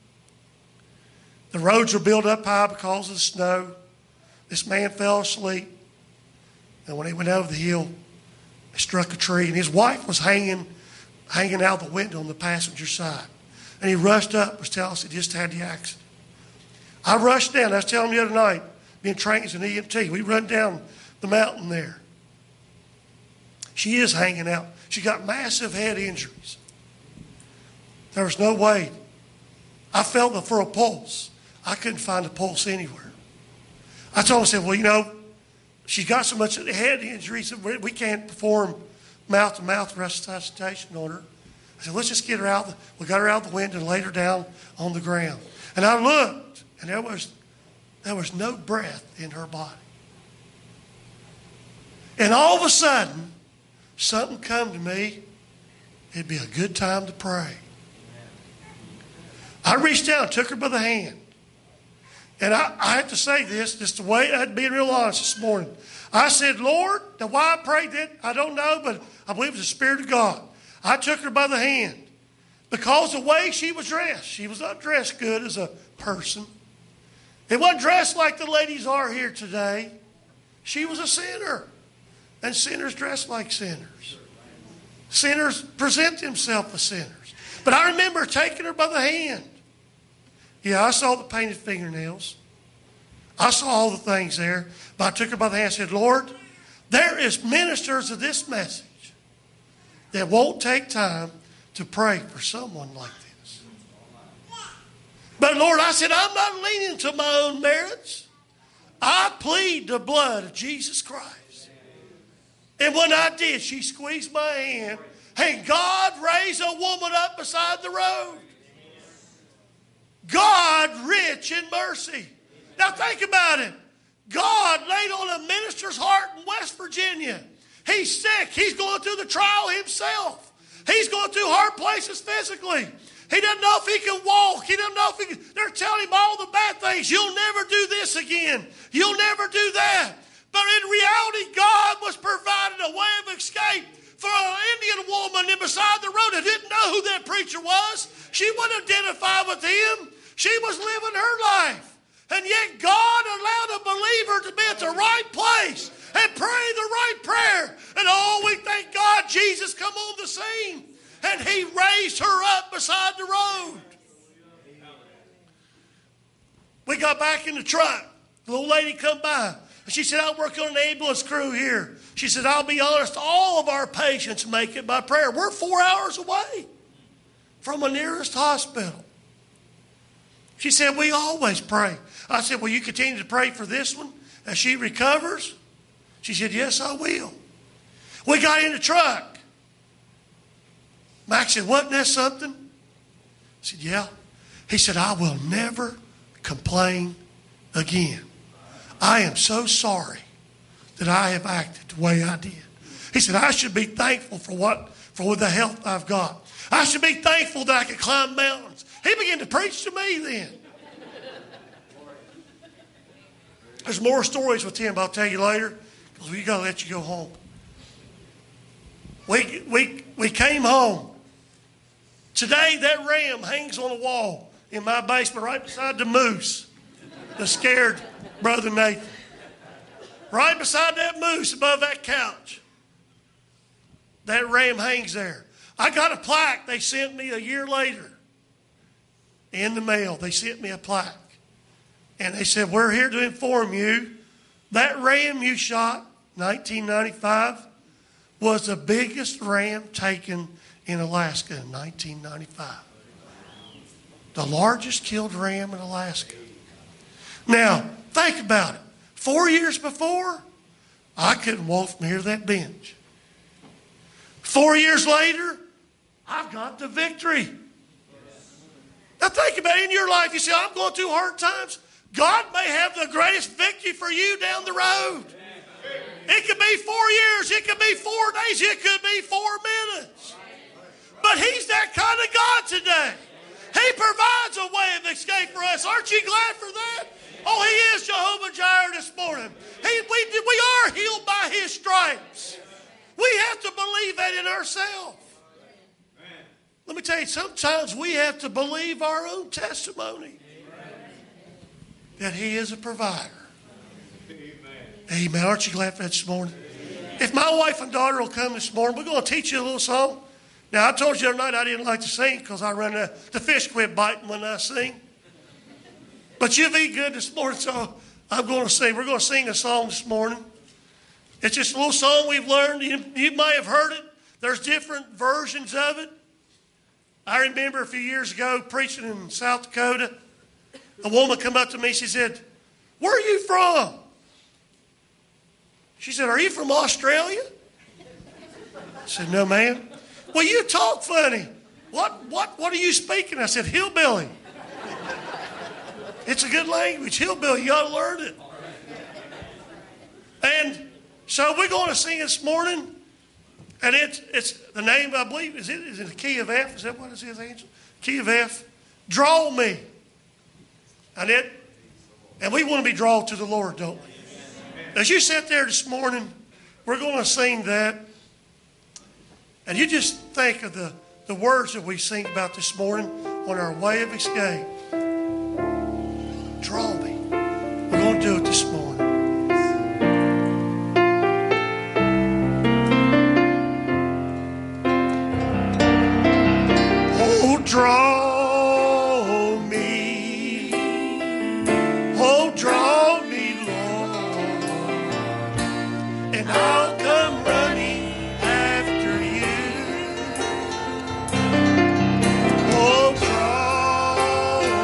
S7: The roads are built up high because of the snow. This man fell asleep. And when he went over the hill, he struck a tree. And his wife was hanging, hanging out the window on the passenger side. And he rushed up, was telling us he just had the accident. I rushed down. I was telling him the other night, being trained as an E M T. We run down the mountain there. She is hanging out. She got massive head injuries. There was no way. I felt for a pulse. I couldn't find a pulse anywhere. I told him, I said, well, you know, she's got so much head injuries that we can't perform mouth-to-mouth resuscitation on her. I said, let's just get her out. We got her out the window and laid her down on the ground. And I looked, and there was, there was no breath in her body. And all of a sudden, something come to me. It'd be a good time to pray. I reached down and took her by the hand. And I, I have to say this, just the way I'd be real honest this morning. I said, Lord, now why I prayed that, I don't know, but I believe it was the Spirit of God. I took her by the hand because the way she was dressed, she was not dressed good as a person. It wasn't dressed like the ladies are here today. She was a sinner. And sinners dress like sinners. Sinners present themselves as sinners. But I remember taking her by the hand. Yeah, I saw the painted fingernails. I saw all the things there. But I took her by the hand and said, Lord, there is ministers of this message that won't take time to pray for someone like this. But Lord, I said, I'm not leaning to my own merits. I plead the blood of Jesus Christ. And when I did, she squeezed my hand. Hey, God raised a woman up beside the road. God rich in mercy. Now think about it. God laid on a minister's heart in West Virginia. He's sick. He's going through the trial himself. He's going through hard places physically. He doesn't know if he can walk. He doesn't know if he can. They're telling him all the bad things. You'll never do this again. You'll never do that. But in reality, God was providing a way of escape for an Indian woman in beside the road that didn't know who that preacher was. She wouldn't identify with him. She was living her life. And yet God allowed a believer to be at the right place and pray the right prayer. And oh, we thank God Jesus come on the scene. And he raised her up beside the road. We got back in the truck. The little lady come by. And she said, I work on an ambulance crew here. She said, I'll be honest, all of our patients make it by prayer. We're four hours away from the nearest hospital. She said, we always pray. I said, well, you continue to pray for this one as she recovers? She said, yes, I will. We got in the truck. Max said, wasn't that something? I said, yeah. He said, I will never complain again. I am so sorry that I have acted the way I did. He said, I should be thankful for what, for the health I've got. I should be thankful that I can climb mountains. He began to preach to me then. There's more stories with him, but I'll tell you later, because we got to let you go home. We, we, we came home. Today, that ram hangs on a wall in my basement right beside the moose that scared Brother Nathan. Right beside that moose above that couch. That ram hangs there. I got a plaque they sent me a year later in the mail. They sent me a plaque. And they said, we're here to inform you that ram you shot, nineteen ninety-five, was the biggest ram taken in Alaska in nineteen ninety-five. The largest killed ram in Alaska. Now, think about it. Four years before, I couldn't walk from here to that bench. Four years later, I've got the victory. Now think about it in your life. You say, I'm going through hard times. God may have the greatest victory for you down the road. It could be four years. It could be four days. It could be four minutes. But he's that kind of God today. He provides a way of escape for us. Aren't you glad for that? Oh, he is Jehovah Jireh this morning. He, we, we are healed by his stripes. We have to believe that in ourselves. Let me tell you, sometimes we have to believe our own testimony that he is a provider. Amen. Aren't you glad for that this morning? If my wife and daughter will come this morning, we're going to teach you a little song. Now, I told you the other night I didn't like to sing because I run a, the fish quit biting when I sing. But you've eaten good this morning, so I'm going to sing. We're going to sing a song this morning. It's just a little song we've learned. You, you may have heard it. There's different versions of it. I remember a few years ago preaching in South Dakota. A woman come up to me. She said, where are you from? She said, are you from Australia? I said, no, ma'am. Well, you talk funny. What, what, what are you speaking? I said, hillbilly. It's a good language, hillbilly. You ought to learn it. And so we're going to sing this morning. And it's, it's the name, I believe, is it is it the key of F? Is that what it is, Angel? Key of F. Draw me. And it, and we want to be drawn to the Lord, don't we? As you sit there this morning, we're going to sing that. And you just think of the, the words that we sing about this morning on our way of escape. Draw me. We're going to do it this morning. Oh, draw me. Oh, draw me, Lord. And I'll come running after you. Oh, draw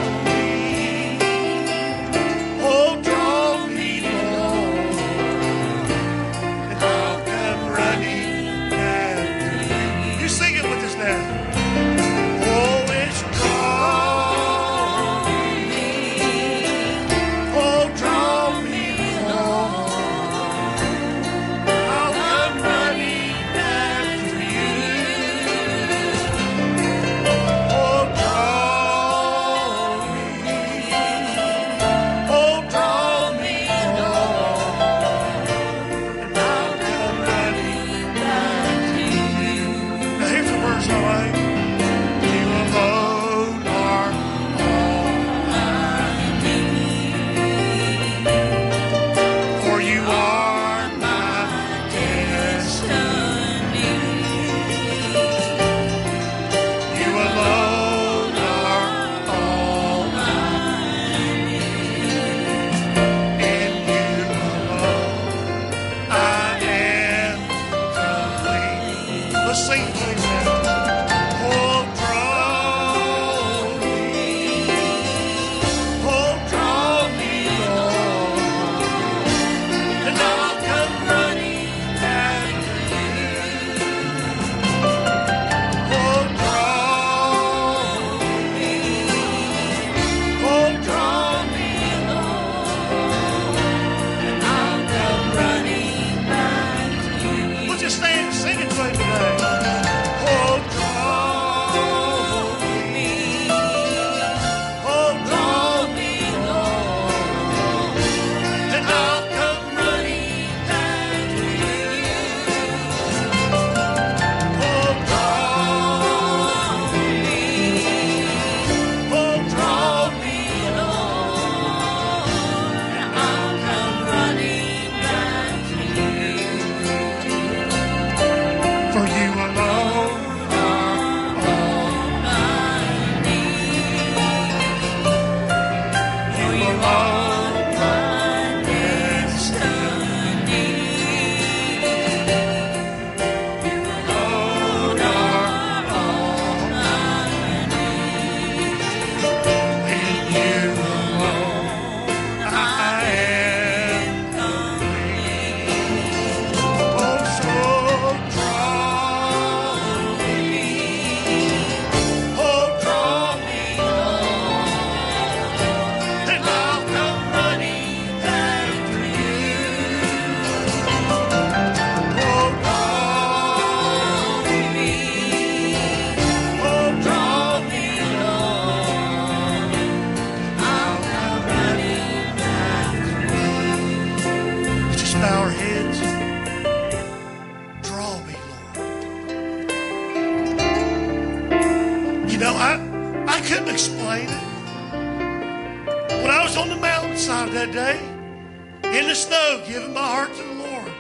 S7: explain it. When I was on the mountainside that day, in the snow, giving my heart to the Lord,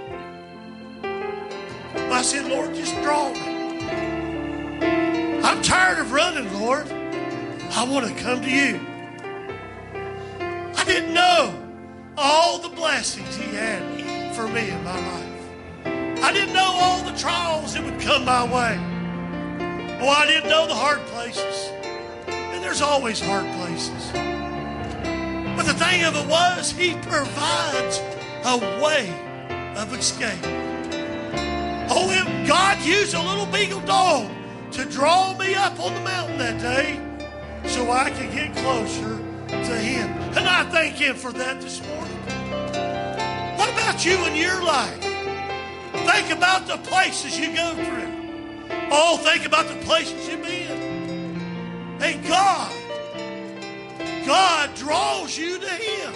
S7: I said, Lord, just draw me. I'm tired of running, Lord. I want to come to you. I didn't know all the blessings he had for me in my life. I didn't know all the trials that would come my way. Oh, I didn't know the hard places. And there's always hard places. But the thing of it was, he provides a way of escape. Oh, God used a little beagle dog to draw me up on the mountain that day so I could get closer to him. And I thank him for that this morning. What about you in your life? Think about the places you go through. Oh, think about the places you've been. And God, God draws you to him.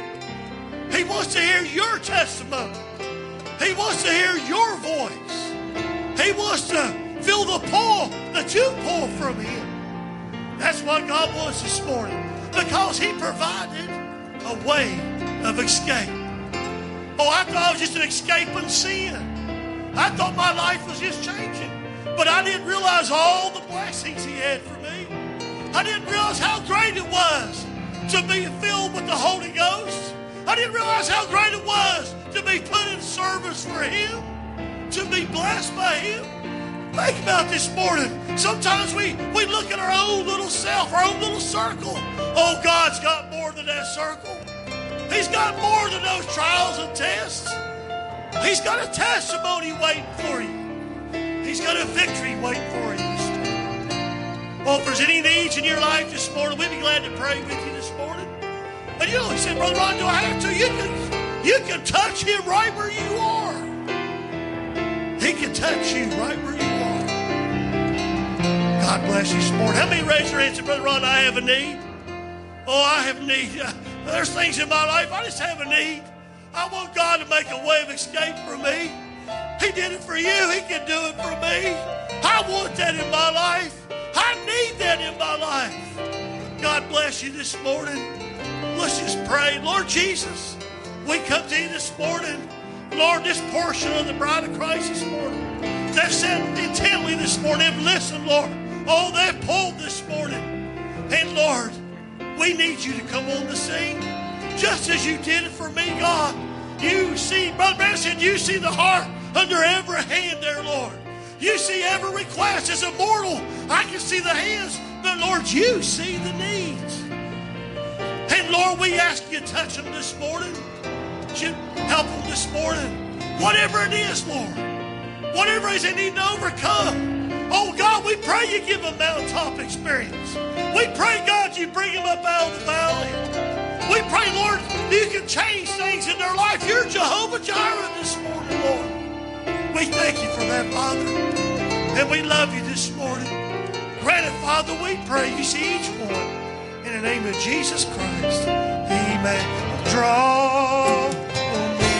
S7: He wants to hear your testimony. He wants to hear your voice. He wants to feel the pull that you pull from him. That's what God wants this morning, because he provided a way of escape. Oh, I thought I was just an escaping sin. I thought my life was just changing. But I didn't realize all the blessings he had for me. I didn't realize how great it was to be filled with the Holy Ghost. I didn't realize how great it was to be put in service for him, to be blessed by him. Think about this morning. Sometimes we, we look at our own little self, our own little circle. Oh, God's got more than that circle. He's got more than those trials and tests. He's got a testimony waiting for you. He's got a victory waiting for you this morning. Well, if there's any needs in your life this morning, we'd be glad to pray with you this morning. And you know, he said, Brother Ron, do I have to? You can, you can touch him right where you are. He can touch you right where you are. God bless you this morning. How many raise your hands and say, Brother Ron, I have a need? Oh, I have a need. There's things in my life, I just have a need. I want God to make a way of escape for me. He did it for you. He can do it for me. I want that in my life. I need that in my life. God bless you this morning. Let's just pray. Lord Jesus, we come to you this morning. Lord, this portion of the bride of Christ this morning, they've sat intently this morning and listened, Lord. Oh, they've pulled this morning. And Lord, we need you to come on the scene. Just as you did it for me, God. You see, Brother Branham said, you see the heart under every hand there, Lord. You see every request. As a mortal, I can see the hands, but Lord, you see the needs. And Lord, we ask you to touch them this morning. You help them this morning. Whatever it is, Lord. Whatever it is they need to overcome. Oh, God, we pray you give them mountaintop experience. We pray, God, you bring them up out of the valley. We pray, Lord, you can change things in their life. You're Jehovah Jireh this morning, Lord. We thank you for that, Father. And we love you this morning. Grant it, Father, we pray you see each one. In the name of Jesus Christ, amen. Draw me.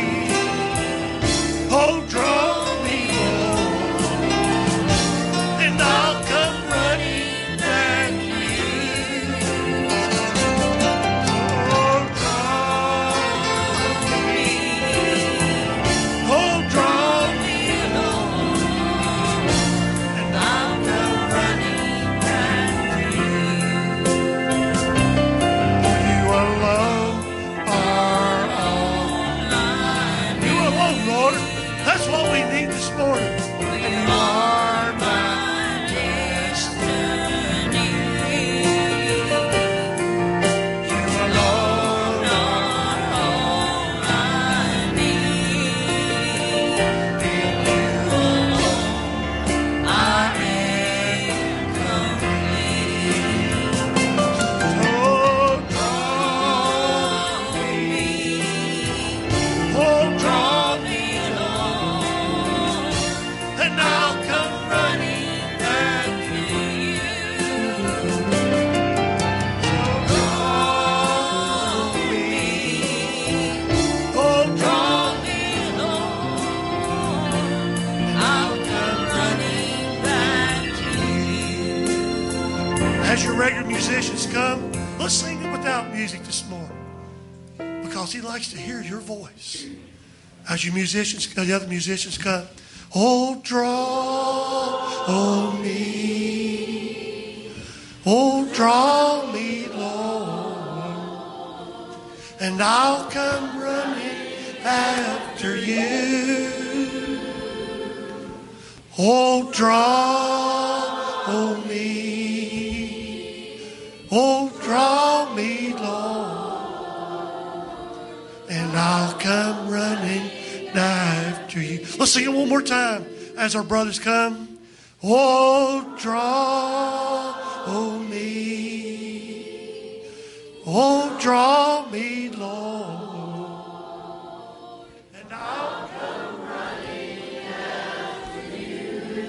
S7: Oh, draw me, Lord. And I'll come running back to you. Oh, draw me. Oh, draw me, Lord. And I'll come running back to you. You alone are musicians come, let's sing it without music this morning. Because he likes to hear your voice. As you musicians, the other musicians come, oh, draw, oh, me. Oh, draw me, Lord. And I'll come running after you. Oh, draw, oh, me. Oh, draw me, Lord. And I'll come running after you. Let's sing it one more time as our brothers come. Oh, draw, oh, me. Oh, draw me, Lord. And I'll come running after you.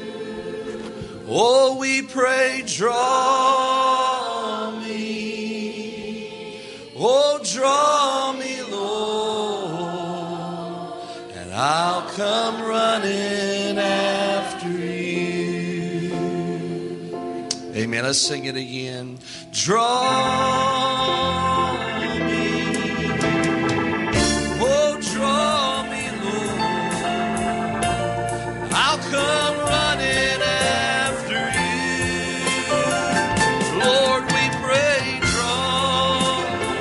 S2: Oh, we pray, draw me. Oh, draw me, Lord. And I'll come running after you. Amen. Let's sing it again. Draw me. Oh, draw me, Lord. I'll come running after you. Lord, we pray, draw.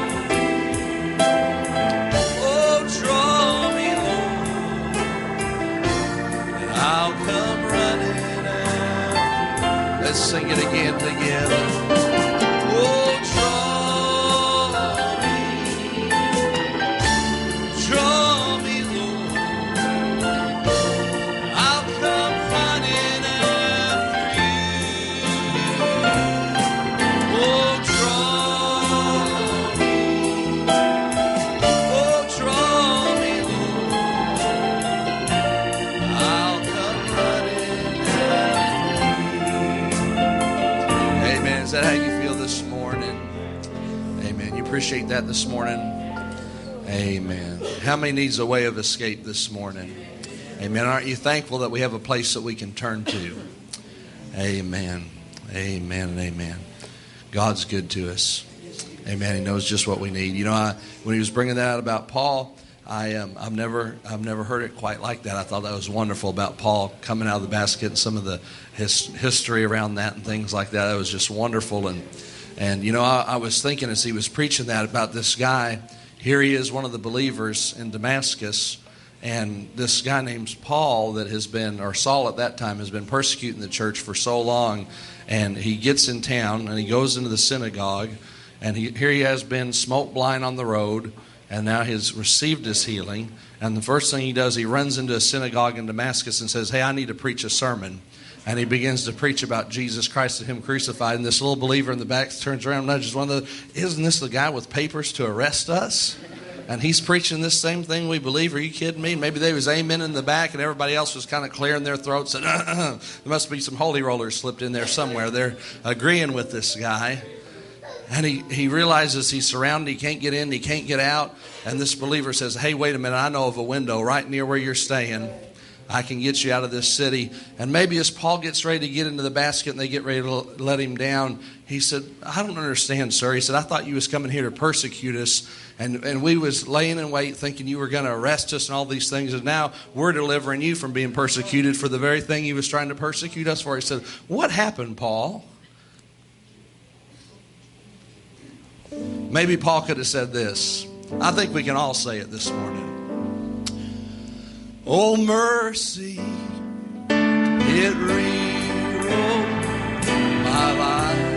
S2: Oh, draw me, Lord. And I'll come running after you. Let's sing it again together. Oh, draw me. Draw me, Lord. I'll come running after you. Oh, draw me. Oh, draw me, Lord. I'll come running after you. Amen. Is that how you feel this morning? Amen. You appreciate that this morning? Amen. How many needs a way of escape this morning? Amen. Aren't you thankful that we have a place that we can turn to? Amen. Amen and amen. God's good to us. Amen. He knows just what we need. You know, I, when he was bringing that out about Paul, I um, I've never I've never heard it quite like that. I thought that was wonderful about Paul coming out of the basket and some of the his, history around that and things like that. It was just wonderful. And and you know, I, I was thinking as he was preaching that about this guy. Here he is, one of the believers in Damascus, and this guy named Paul that has been, or Saul at that time, has been persecuting the church for so long. And he gets in town and he goes into the synagogue, and he, here he has been smoke blind on the road, and now he's received his healing. And the first thing he does, he runs into a synagogue in Damascus and says, hey, I need to preach a sermon. And he begins to preach about Jesus Christ and him crucified. And this little believer in the back turns around and nudges one of the, isn't this the guy with papers to arrest us? And he's preaching this same thing we believe. Are you kidding me? Maybe they was amen in the back and everybody else was kind of clearing their throats. And uh-uh. There must be some holy rollers slipped in there somewhere. They're agreeing with this guy. And he, he realizes he's surrounded. He can't get in. He can't get out. And this believer says, hey, wait a minute. I know of a window right near where you're staying. I can get you out of this city. And maybe as Paul gets ready to get into the basket and they get ready to let him down, he said, I don't understand, sir. He said, I thought you was coming here to persecute us. And, and we was laying in wait thinking you were going to arrest us and all these things. And now we're delivering you from being persecuted for the very thing he was trying to persecute us for. He said, what happened, Paul? Maybe Paul could have said this. I think we can all say it this morning. Oh, mercy, it rewrote my life.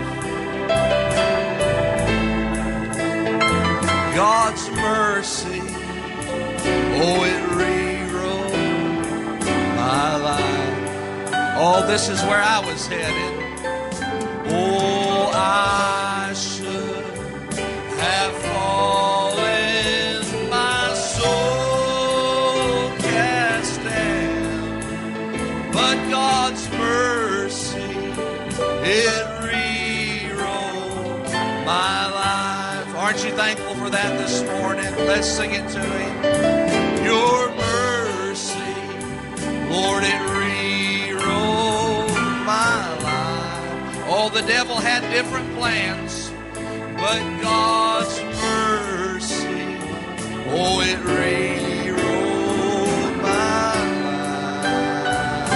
S2: God's mercy, oh, it rewrote my life. Oh, this is where I was headed. Oh, I should have fallen, my soul cast down, but God's mercy, it rewrote my life. Aren't you thankful for that this morning? Let's sing it to him. Your mercy, Lord, it rewrote my life. Oh, the devil had different plans, but God's mercy, oh, it rewrote my life.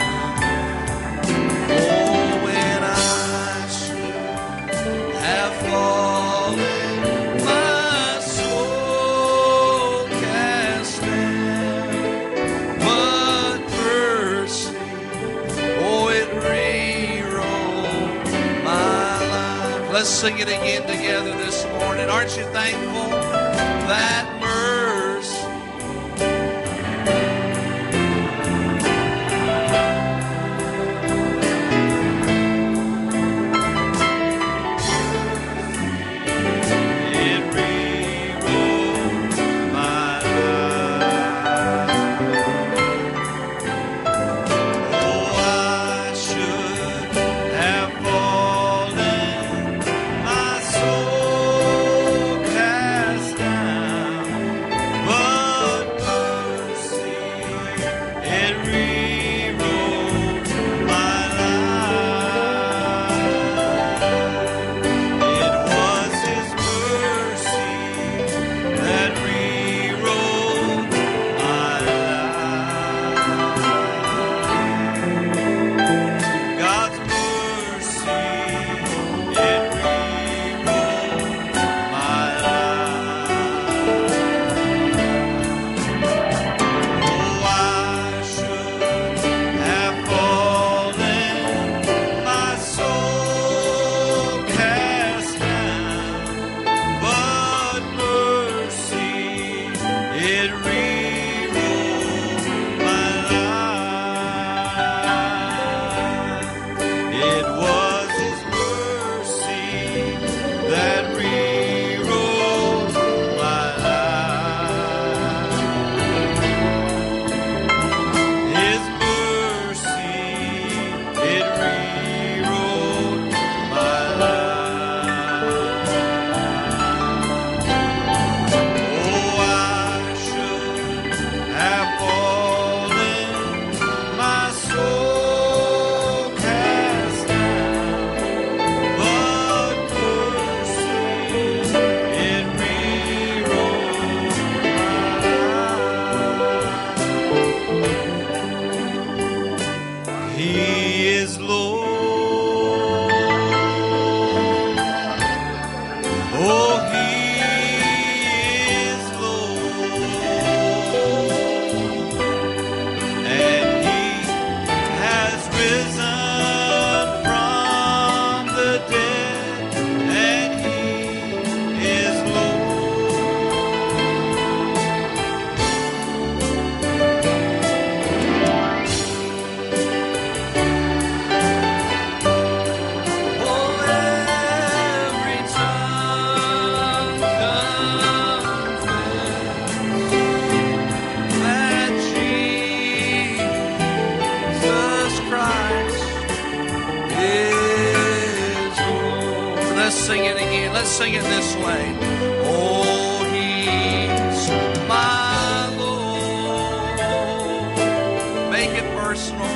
S2: Oh, when I should have fallen, my soul cast down, but mercy, oh, it rewrote my life. Let's sing it again together this morning. Aren't you thankful that mercy?
S1: It rewrote my life. Oh, I should have fallen, my soul cast down, but mercy, it rewrote my life. It was His mercy that rewrote my life. God's mercy, it rewrote my life. Oh, I should have fallen, my soul cast down, but mercy, it rewrote my life. It was His mercy that rewrote my life. His mercy, it rewrote my life. Oh, I should have fallen, my soul cast down, but mercy, it rewrote my life. He is Lord. Oh, He is Lord. And He has risen from the dead, and He is Oh, every tongue confess that Jesus Christ is Lord. Let's sing it again. Let's sing it this way. Oh, He's my Lord. Make it personal.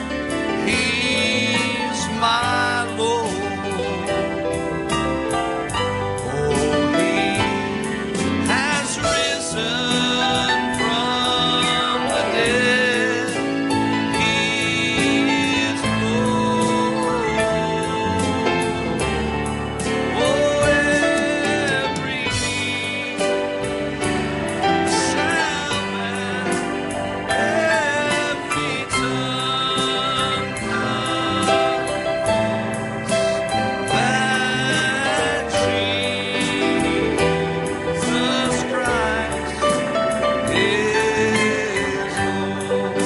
S1: He's my Lord. Oh, He has risen from the dead. He is Lord. Oh, every knee shall bow, every tongue confess that Jesus Christ is Lord.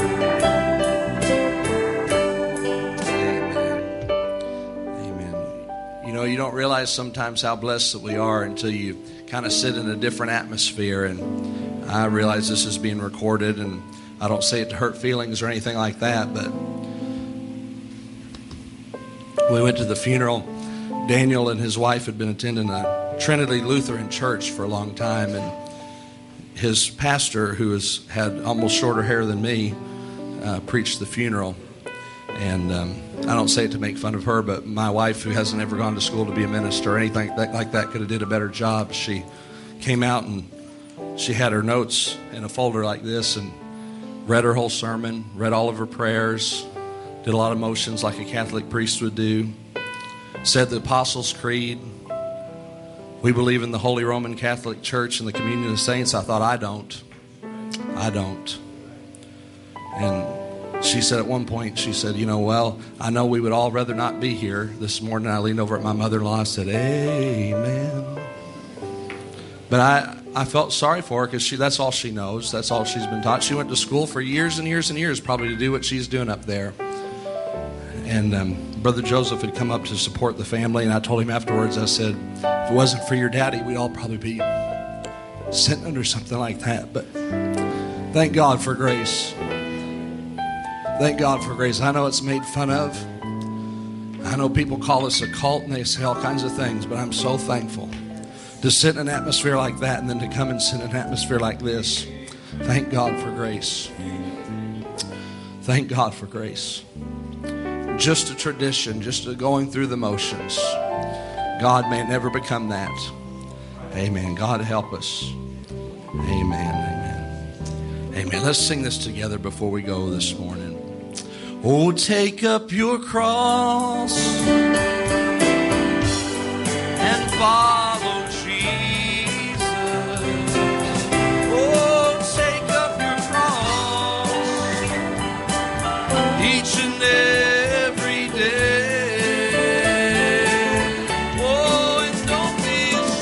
S1: Amen. Amen. You know, you don't realize sometimes how blessed that we are until you kind of sit in a different atmosphere. And I realize this is being recorded, and I don't say it to hurt feelings or anything like that, but we went to the funeral. Daniel and his wife had been attending a Trinity Lutheran church for a long time, and his pastor, who has had almost shorter hair than me, uh, preached the funeral.
S2: And um, I don't say it to make fun of her, but my wife, who hasn't ever gone to school to be a minister or anything that, like that, could have did a better job. She came out and she had her notes in a folder like this and read her whole sermon, read all of her prayers, did a lot of motions like a Catholic priest would do, said the Apostles' Creed. We believe in the Holy Roman Catholic Church and the communion of saints. I thought, I don't. I don't. And she said at one point, she said, you know, well, I know we would all rather not be here. This morning I leaned over at my mother-in-law and said, amen. But I, I felt sorry for her because she that's all she knows. That's all she's been taught. She went to school for years and years and years probably to do what she's doing up there. And um, Brother Joseph had come up to support the family, and I told him afterwards, I said, if it wasn't for your daddy, we'd all probably be sitting under something like that. But thank God for grace. Thank God for grace. I know it's made fun of. I know people call us a cult and they say all kinds of things, but I'm so thankful to sit in an atmosphere like that and then to come and sit in an atmosphere like this. Thank God for grace. Thank God for grace. Just a tradition, just a going through the motions. God may never become that. Amen. God help us. Amen. Amen. Amen. Let's sing this together before we go this morning. Oh, take up your cross and follow Jesus. Oh, take up your cross each and every day. Oh, and don't be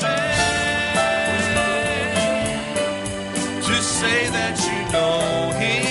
S2: ashamed to say that you know Him.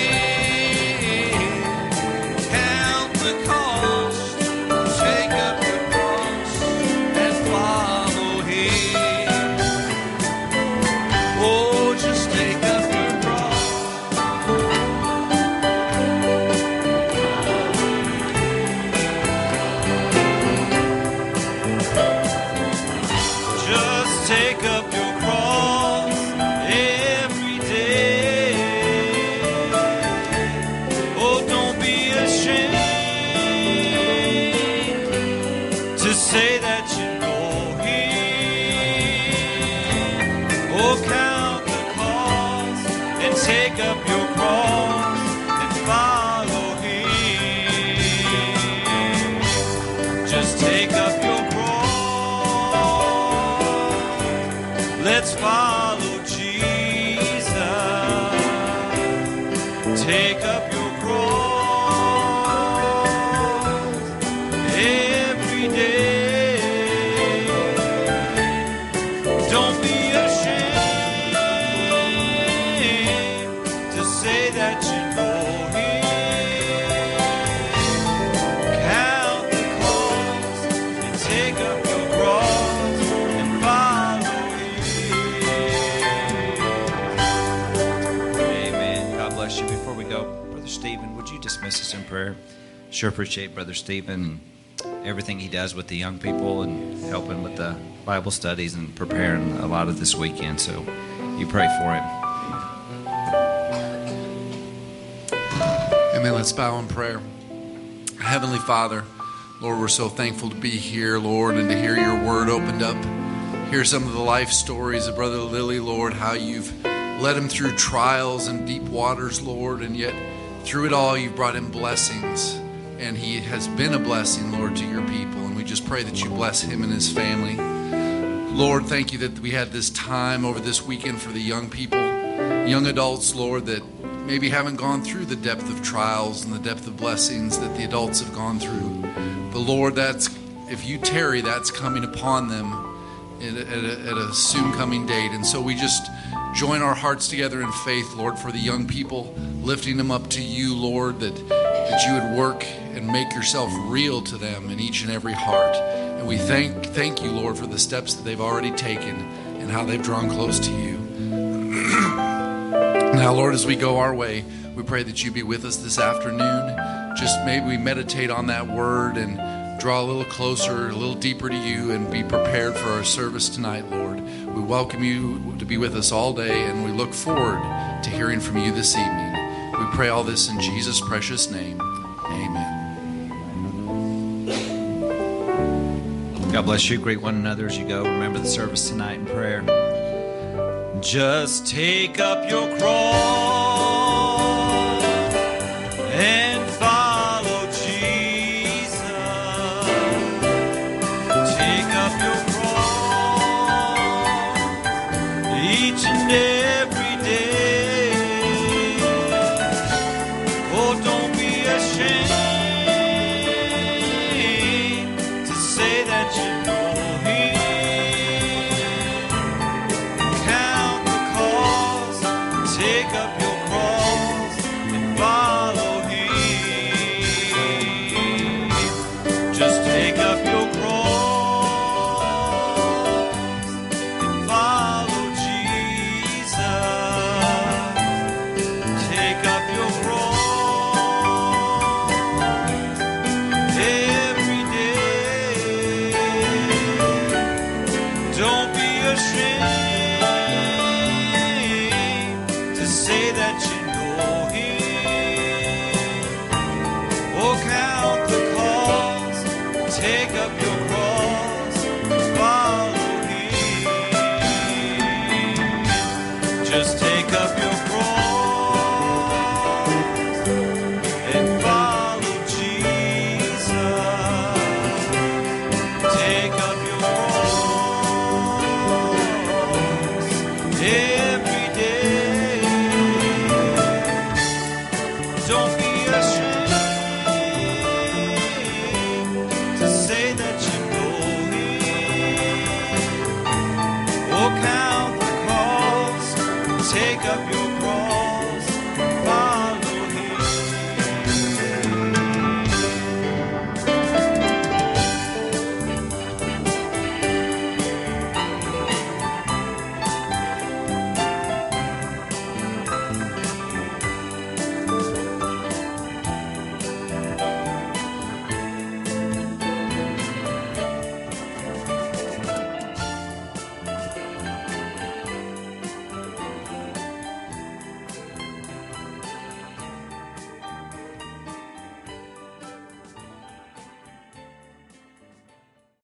S1: Let's follow Jesus. Take up your cross every day. Don't be ashamed to say that you know Him. Count the cost and take up your cross and follow
S6: you. Before we go, Brother Stephen, would you dismiss us in prayer? Sure appreciate Brother Stephen and everything he does with the young people and helping with the Bible studies and preparing a lot of this weekend. So you pray for him.
S8: Amen. Let's bow in prayer. Heavenly Father, Lord, we're so thankful to be here, Lord, and to hear your word opened up. Hear some of the life stories of Brother Lilly, Lord, how you've led him through trials and deep waters, Lord, and yet through it all you've brought him blessings. And he has been a blessing, Lord, to your people. And we just pray that you bless him and his family. Lord, thank you that we had this time over this weekend for the young people, young adults, Lord, that maybe haven't gone through the depth of trials and the depth of blessings that the adults have gone through. But Lord, that's if you tarry, that's coming upon them at a, at a, at a soon coming date. And so we just join our hearts together in faith, Lord, for the young people, lifting them up to you, Lord, that, that you would work and make yourself real to them in each and every heart. And we thank thank you, Lord, for the steps that they've already taken and how they've drawn close to you. Now, Lord, as we go our way, we pray that you be with us this afternoon. Just maybe we meditate on that word and draw a little closer, a little deeper to you, and be prepared for our service tonight, Lord. We welcome you to be with us all day, and we look forward to hearing from you this evening. We pray all this in Jesus' precious name. Amen.
S6: God bless you. Greet one another as you go. Remember the service tonight in prayer. Just take up your cross and follow Jesus. Take up your cross each and every day. Oh, don't be ashamed. Take up your cross.